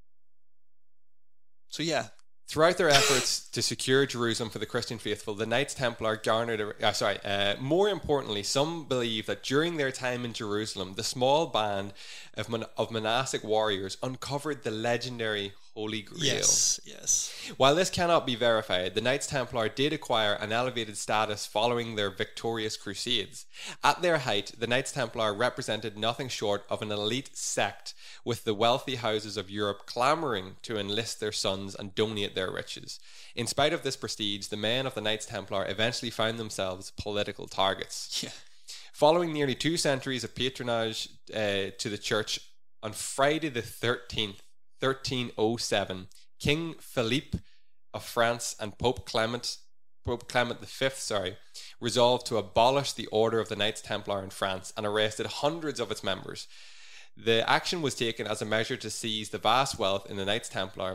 So yeah. Throughout their efforts to secure Jerusalem for the Christian faithful, the Knights Templar garnered, a, uh, sorry, uh, more importantly, some believe that during their time in Jerusalem, the small band of, mon- of monastic warriors uncovered the legendary Holy Grail. Yes. Yes. While this cannot be verified, the Knights Templar did acquire an elevated status following their victorious crusades. At their height, the Knights Templar represented nothing short of an elite sect, with the wealthy houses of Europe clamouring to enlist their sons and donate their riches. In spite of this prestige, the men of the Knights Templar eventually found themselves political targets. Yeah. Following nearly two centuries of patronage uh, to the church, on Friday the thirteenth, thirteen oh seven, King Philippe of France and Pope Clement Pope Clement the Fifth, sorry, resolved to abolish the Order of the Knights Templar in France and arrested hundreds of its members. The action was taken as a measure to seize the vast wealth in the Knights Templar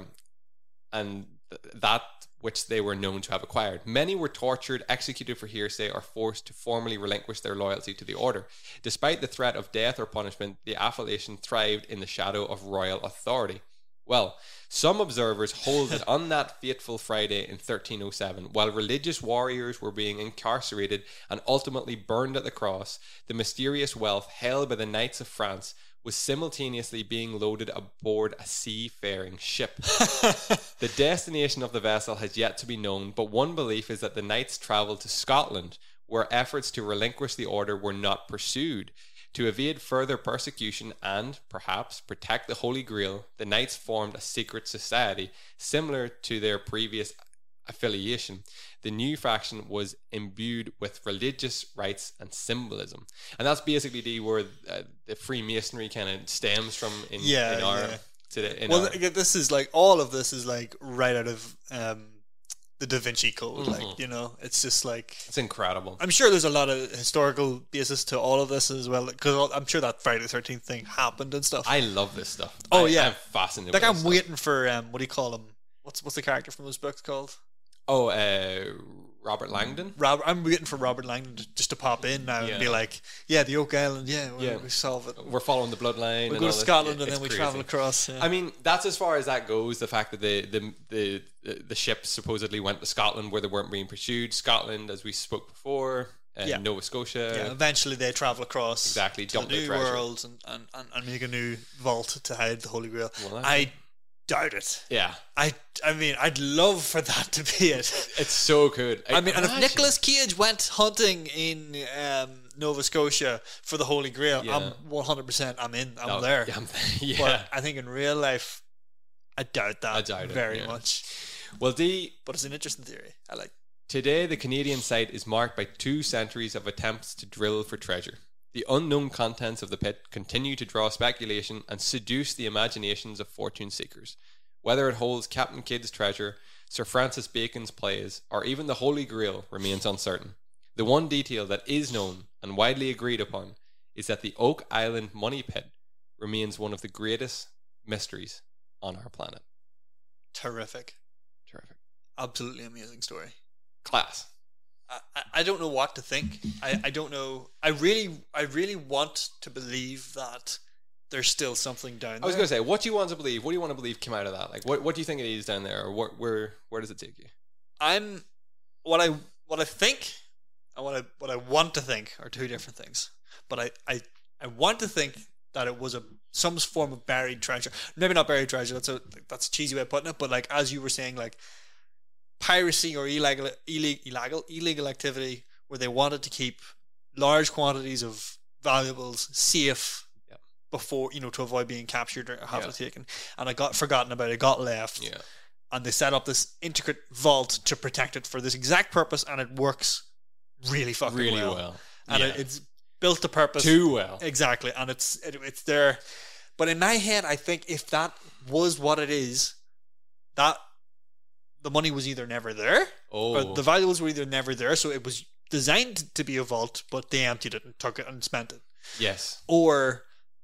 and th- that which they were known to have acquired. Many were tortured, executed for hearsay, or forced to formally relinquish their loyalty to the order. Despite the threat of death or punishment, the affiliation thrived in the shadow of royal authority. Well, some observers hold that on that fateful Friday in thirteen oh seven, while religious warriors were being incarcerated and ultimately burned at the cross, the mysterious wealth held by the Knights of France was simultaneously being loaded aboard a seafaring ship. The destination of the vessel has yet to be known, but one belief is that the Knights travelled to Scotland, where efforts to relinquish the order were not pursued. To evade further persecution and, perhaps, protect the Holy Grail, the Knights formed a secret society similar to their previous affiliation. The new faction was imbued with religious rites and symbolism, and that's basically the where uh, the Freemasonry kind of stems from in, Yeah, in our yeah. today. In Well, our, th- this is like all of this is like right out of um, the Da Vinci Code. Mhm. Like, you know, it's just like it's incredible. I'm sure there's a lot of historical basis to all of this as well, because I'm sure that Friday the thirteenth thing happened and stuff. I love this stuff. Oh, I, yeah. I'm fascinated. like with I'm this stuff. waiting for um, what do you call him? What's what's the character from those books called? Oh, uh, Robert Langdon. Rob, I'm waiting for Robert Langdon to, just to pop in now Yeah. and be like, yeah, the Oak Island, yeah, we, Yeah. we solve it. We're following the bloodline. We and go all to this. Scotland Yeah, and it's then we crazy. travel across. Yeah. I mean, that's as far as that goes. The fact that the the the the, the ships supposedly went to Scotland where they weren't being pursued. Scotland, as we spoke before, and Yeah. Nova Scotia. yeah, eventually they travel across Exactly, to dump the their new treasure. world and, and, and, and make a new vault to hide the Holy Grail. Well, that's- I doubt it. Yeah, I, I mean, I'd love for that to be it. it's so good. I mean, and if Imagine- Nicolas Cage went hunting in um, Nova Scotia for the Holy Grail, Yeah. I'm one hundred percent I'm in. I'm No, there. Yeah, I'm- yeah. But I think in real life, I doubt that I doubt it, very yeah. much. well, D. But it's an interesting theory. I like. Today, the Canadian site is marked by two centuries of attempts to drill for treasure. The unknown contents of the pit continue to draw speculation and seduce the imaginations of fortune seekers. Whether it holds Captain Kidd's treasure, Sir Francis Bacon's plays, or even the Holy Grail remains uncertain. The one detail that is known and widely agreed upon is that the Oak Island money pit remains one of the greatest mysteries on our planet. Terrific. Terrific. Absolutely amazing story. Class. I, I- I don't know what to think. I, I don't know. I really I really want to believe that there's still something down there. I was going to say, what do you want to believe? What do you want to believe came out of that? Like, what, what do you think it is down there, or where, where, where does it take you? I'm what I what I think and what I what I want to think are two different things. But I, I, I want to think that it was a some form of buried treasure. Maybe not buried treasure. That's a that's a cheesy way of putting it. But like as you were saying, like piracy or illegal illegal illegal illegal activity where they wanted to keep large quantities of valuables safe. Yeah. Before, you know, to avoid being captured or have Yeah. it taken, and I got forgotten about it, got left, Yeah. and they set up this intricate vault to protect it for this exact purpose, and it works really fucking Really well. well. And Yeah. it, it's built to purpose Too well. exactly, and it's it, it's there. But in my head, I think if that was what it is, that the money was either never there, Oh. or the valuables were either never there, so it was designed to be a vault, but they emptied it and took it and spent it, Yes. or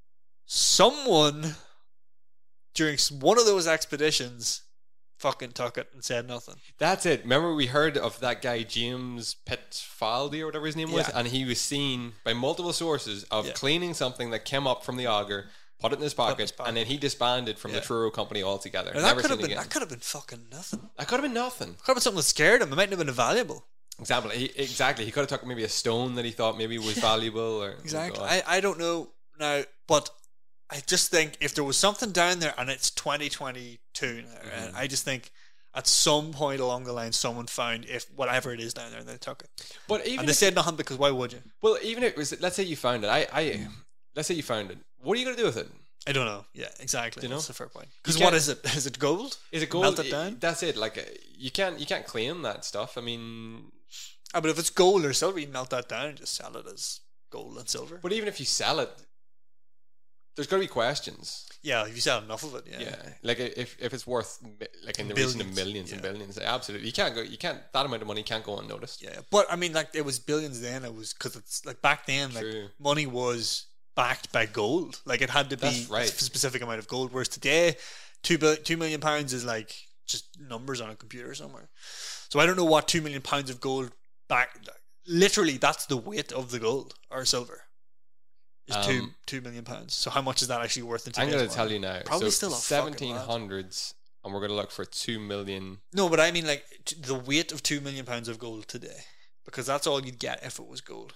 someone during s- one of those expeditions fucking took it and said nothing. That's it. Remember, we heard of that guy James Pitfaldy or whatever his name was, Yeah. and he was seen by multiple sources of Yeah. cleaning something that came up from the auger, put it in his in pocket, his pocket. and then he disbanded from Yeah. the Truro company altogether. Now, that Never could seen have been again. that could have been fucking nothing. That could have been nothing. Could have been something that scared him. It mightn't have been valuable. Example. He, exactly. He could have took maybe a stone that he thought maybe was valuable, or Exactly. oh God. I, I don't know now, but I just think if there was something down there and it's twenty twenty-two now, Mm-hmm. and I just think at some point along the line someone found if whatever it is down there and they took it. But even And they if, said nothing because why would you? well, even if it was, let's say you found it. I, I, let's say you found it. What are you going to do with it? I don't know. Yeah, exactly. Do you know? That's a fair point. Because can't- what is it? Is it gold? Is it gold? Melt it down? That's it. Like uh, you can't, you can't claim that stuff. I mean, Ah, but if it's gold or silver, you melt that down and just sell it as gold and silver. but even if you sell it, there's got to be questions. Yeah, if you sell enough of it, yeah. Yeah, like if if it's worth mi- like in the region of Billions, millions yeah. and billions, absolutely. You can't go. You can't. That amount of money can't go unnoticed. Yeah, but I mean, like it was billions then. It was because it's like back then, like True. money was backed by gold. Like it had to be That's right. a specific amount of gold. Whereas today, two bill- two million pounds is like just numbers on a computer somewhere. So I don't know what two million pounds of gold back. Literally, that's the weight of the gold or silver. Is Um, two two million pounds. So how much is that actually worth in I'm today's going to money? tell you now. Probably so still a fucking seventeen lot. hundreds, and we're going to look for two million. No, but I mean like t- the weight of two million pounds of gold today, because that's all you'd get if it was gold.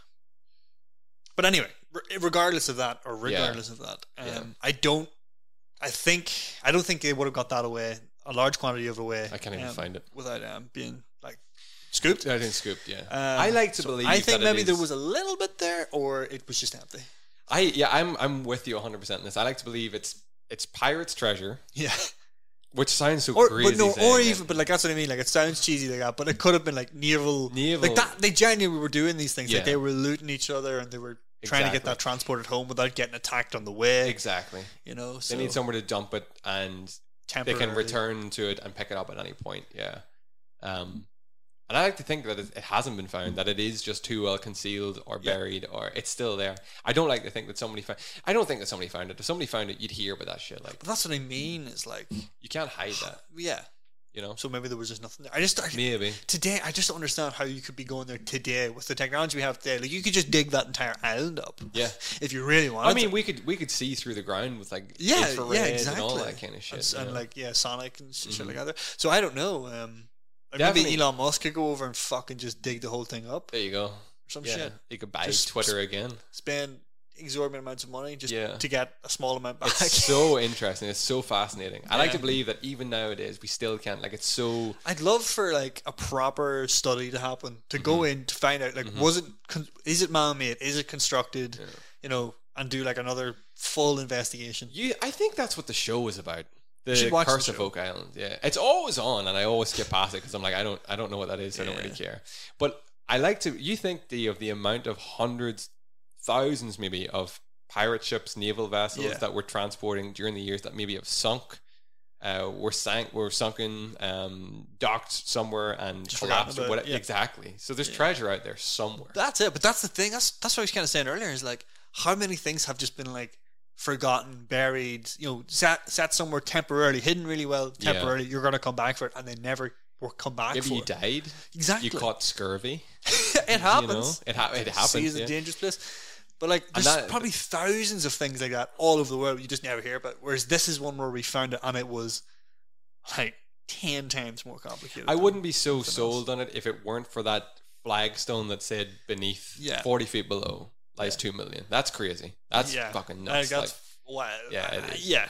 But anyway, re- regardless of that, or regardless of that, um, Yeah. I don't. I think I don't think they would have got that away, a large quantity of away. I can't even um, find it. without um, being like scooped. I think scooped. Yeah, Um, I like to so believe. I think that maybe it there is- was a little bit there, or it was just empty. I yeah, I'm I'm with you one hundred percent in this. I like to believe it's it's pirates' treasure, Yeah. which sounds so Or, crazy. but no, saying or it. even, but like that's what I mean. Like it sounds cheesy like that, but it could have been like naval, Naval. like that. They genuinely were doing these things. Yeah. Like they were looting each other, and they were trying to get Exactly. that transported home without getting attacked on the way. exactly. You know, so They need somewhere to dump it, and they can temporarily. return to it and pick it up at any point. Yeah. Um, and I like to think that it, it hasn't been found, that it is just too well concealed or Yeah. buried, or it's still there. I don't like to think that somebody found. I don't think that somebody found it. If somebody found it, you'd hear about that shit. Like But that's what I mean. It's like, you can't hide that. yeah. You know. So maybe there was just nothing there. I just I, Maybe. today I just don't understand how you could be going there today with the technology we have today. Like you could just dig that entire island up. Yeah. If you really wanted. I mean, to. we could we could see through the ground with like yeah, infrared yeah, exactly, and all that kind of shit. and, s- you and know? like yeah, Sonic and shit Mhm. like that. So I don't know. Um, like Definitely. maybe Elon Musk could go over and fucking just dig the whole thing up there you go. or some Yeah, shit. you could buy Just Twitter again. Spend exorbitant amounts of money just Yeah. to get a small amount back. It's so interesting. It's so fascinating. I like Yeah. to believe that even nowadays we still can't. Like it's so. I'd love for like a proper study to happen to go Mm-hmm. in to find out like was it con- is it man made, is it constructed, you know, and do like another full investigation. You, I think that's what the show is about. The should watch the Curse of show. Oak Island. Yeah, it's always on, and I always skip past it because I'm like, I don't, I don't know what that is. So I don't Yeah. really care. But I like to. You think the of the amount of hundreds, thousands maybe of pirate ships, naval vessels Yeah. that were transporting during the years that maybe have sunk, uh, were sank, were sunken, um, docked somewhere and Just forgotten collapsed. Or about it, whatever. yeah. Exactly. So there's Yeah. treasure out there somewhere. That's it. But that's the thing. That's that's what I was kind of saying earlier. Is like how many things have just been like forgotten, buried, you know, sat sat somewhere temporarily, hidden really well, Yeah. temporarily. You're gonna come back for it, and they never will come back Maybe for you it. died. Exactly. You caught scurvy. It happens. You know? It, ha- it happens. Sea is a yeah. dangerous place. But like, there's that- probably thousands of things like that all over the world you just never hear about. Whereas this is one where we found it, and it was like ten times more complicated. I than wouldn't be so something sold else. on it if it weren't for that flagstone that said beneath Yeah. forty feet below lies Yeah. two million. That's crazy. That's Yeah. fucking Like, nuts. that's Like, wow. Yeah, it is. yeah.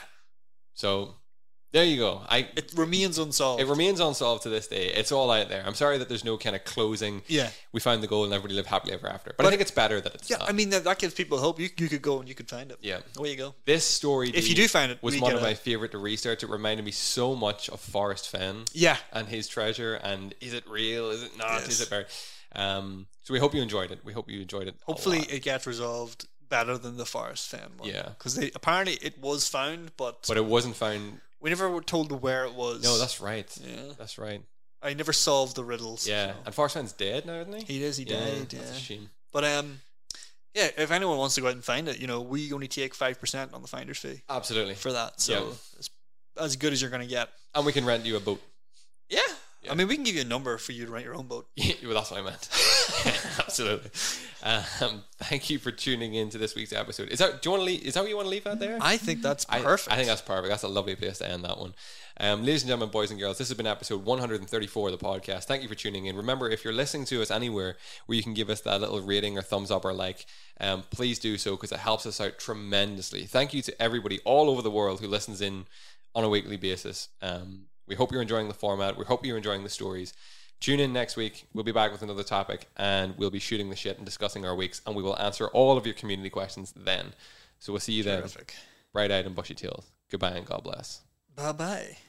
so there you go. I It remains unsolved. it remains unsolved to this day. It's all out there. I'm sorry that there's no kind of closing. yeah. We found the goal and everybody lived happily ever after. But, I But- think it's better that it's Yeah, not. I mean that, that gives people hope. You you could go and you could find it. yeah. Away you go. This story, If you Dee, do find it, was we one get of a- my favorite to research. It reminded me so much of Forrest Fenn. Yeah. And his treasure, and is it real? Is it not? Yes. Is it buried? Um, so we hope you enjoyed it. We hope you enjoyed it. a Hopefully lot. it gets resolved better than the Forest Fenn one. Yeah. Because they apparently it was found, but, but it wasn't found. we never were told where it was. No, that's right. Yeah. That's right. I never solved the riddles. Yeah, so. and Forrest Fenn's dead now, isn't he? He is. He died. Yeah. That's a shame. But um, yeah. If anyone wants to go out and find it, you know, we only take five percent on the finder's fee Absolutely. for that. So Yeah. it's as good as you're gonna get. And we can rent you a boat. Yeah. Yeah. I mean, we can give you a number for you to rent your own boat. well, that's what I meant. Absolutely. Um, thank you for tuning in to this week's episode. Is that do you want to leave? Is that what you want to leave out there? I think that's I- perfect. I, think that's perfect. That's a lovely place to end that one. Um, ladies and gentlemen, boys and girls, this has been episode one hundred thirty-four of the podcast. Thank you for tuning in. Remember, if you're listening to us anywhere where you can give us that little rating or thumbs up or like, um, please do so because it helps us out tremendously. Thank you to everybody all over the world who listens in on a weekly basis. Um, we hope you're enjoying the format. We hope you're enjoying the stories. Tune in next week. We'll be back with another topic and we'll be shooting the shit and discussing our weeks and we will answer all of your community questions then. So we'll see you then. Terrific. Bright-eyed and bushy-tailed. Goodbye and God bless. Bye bye.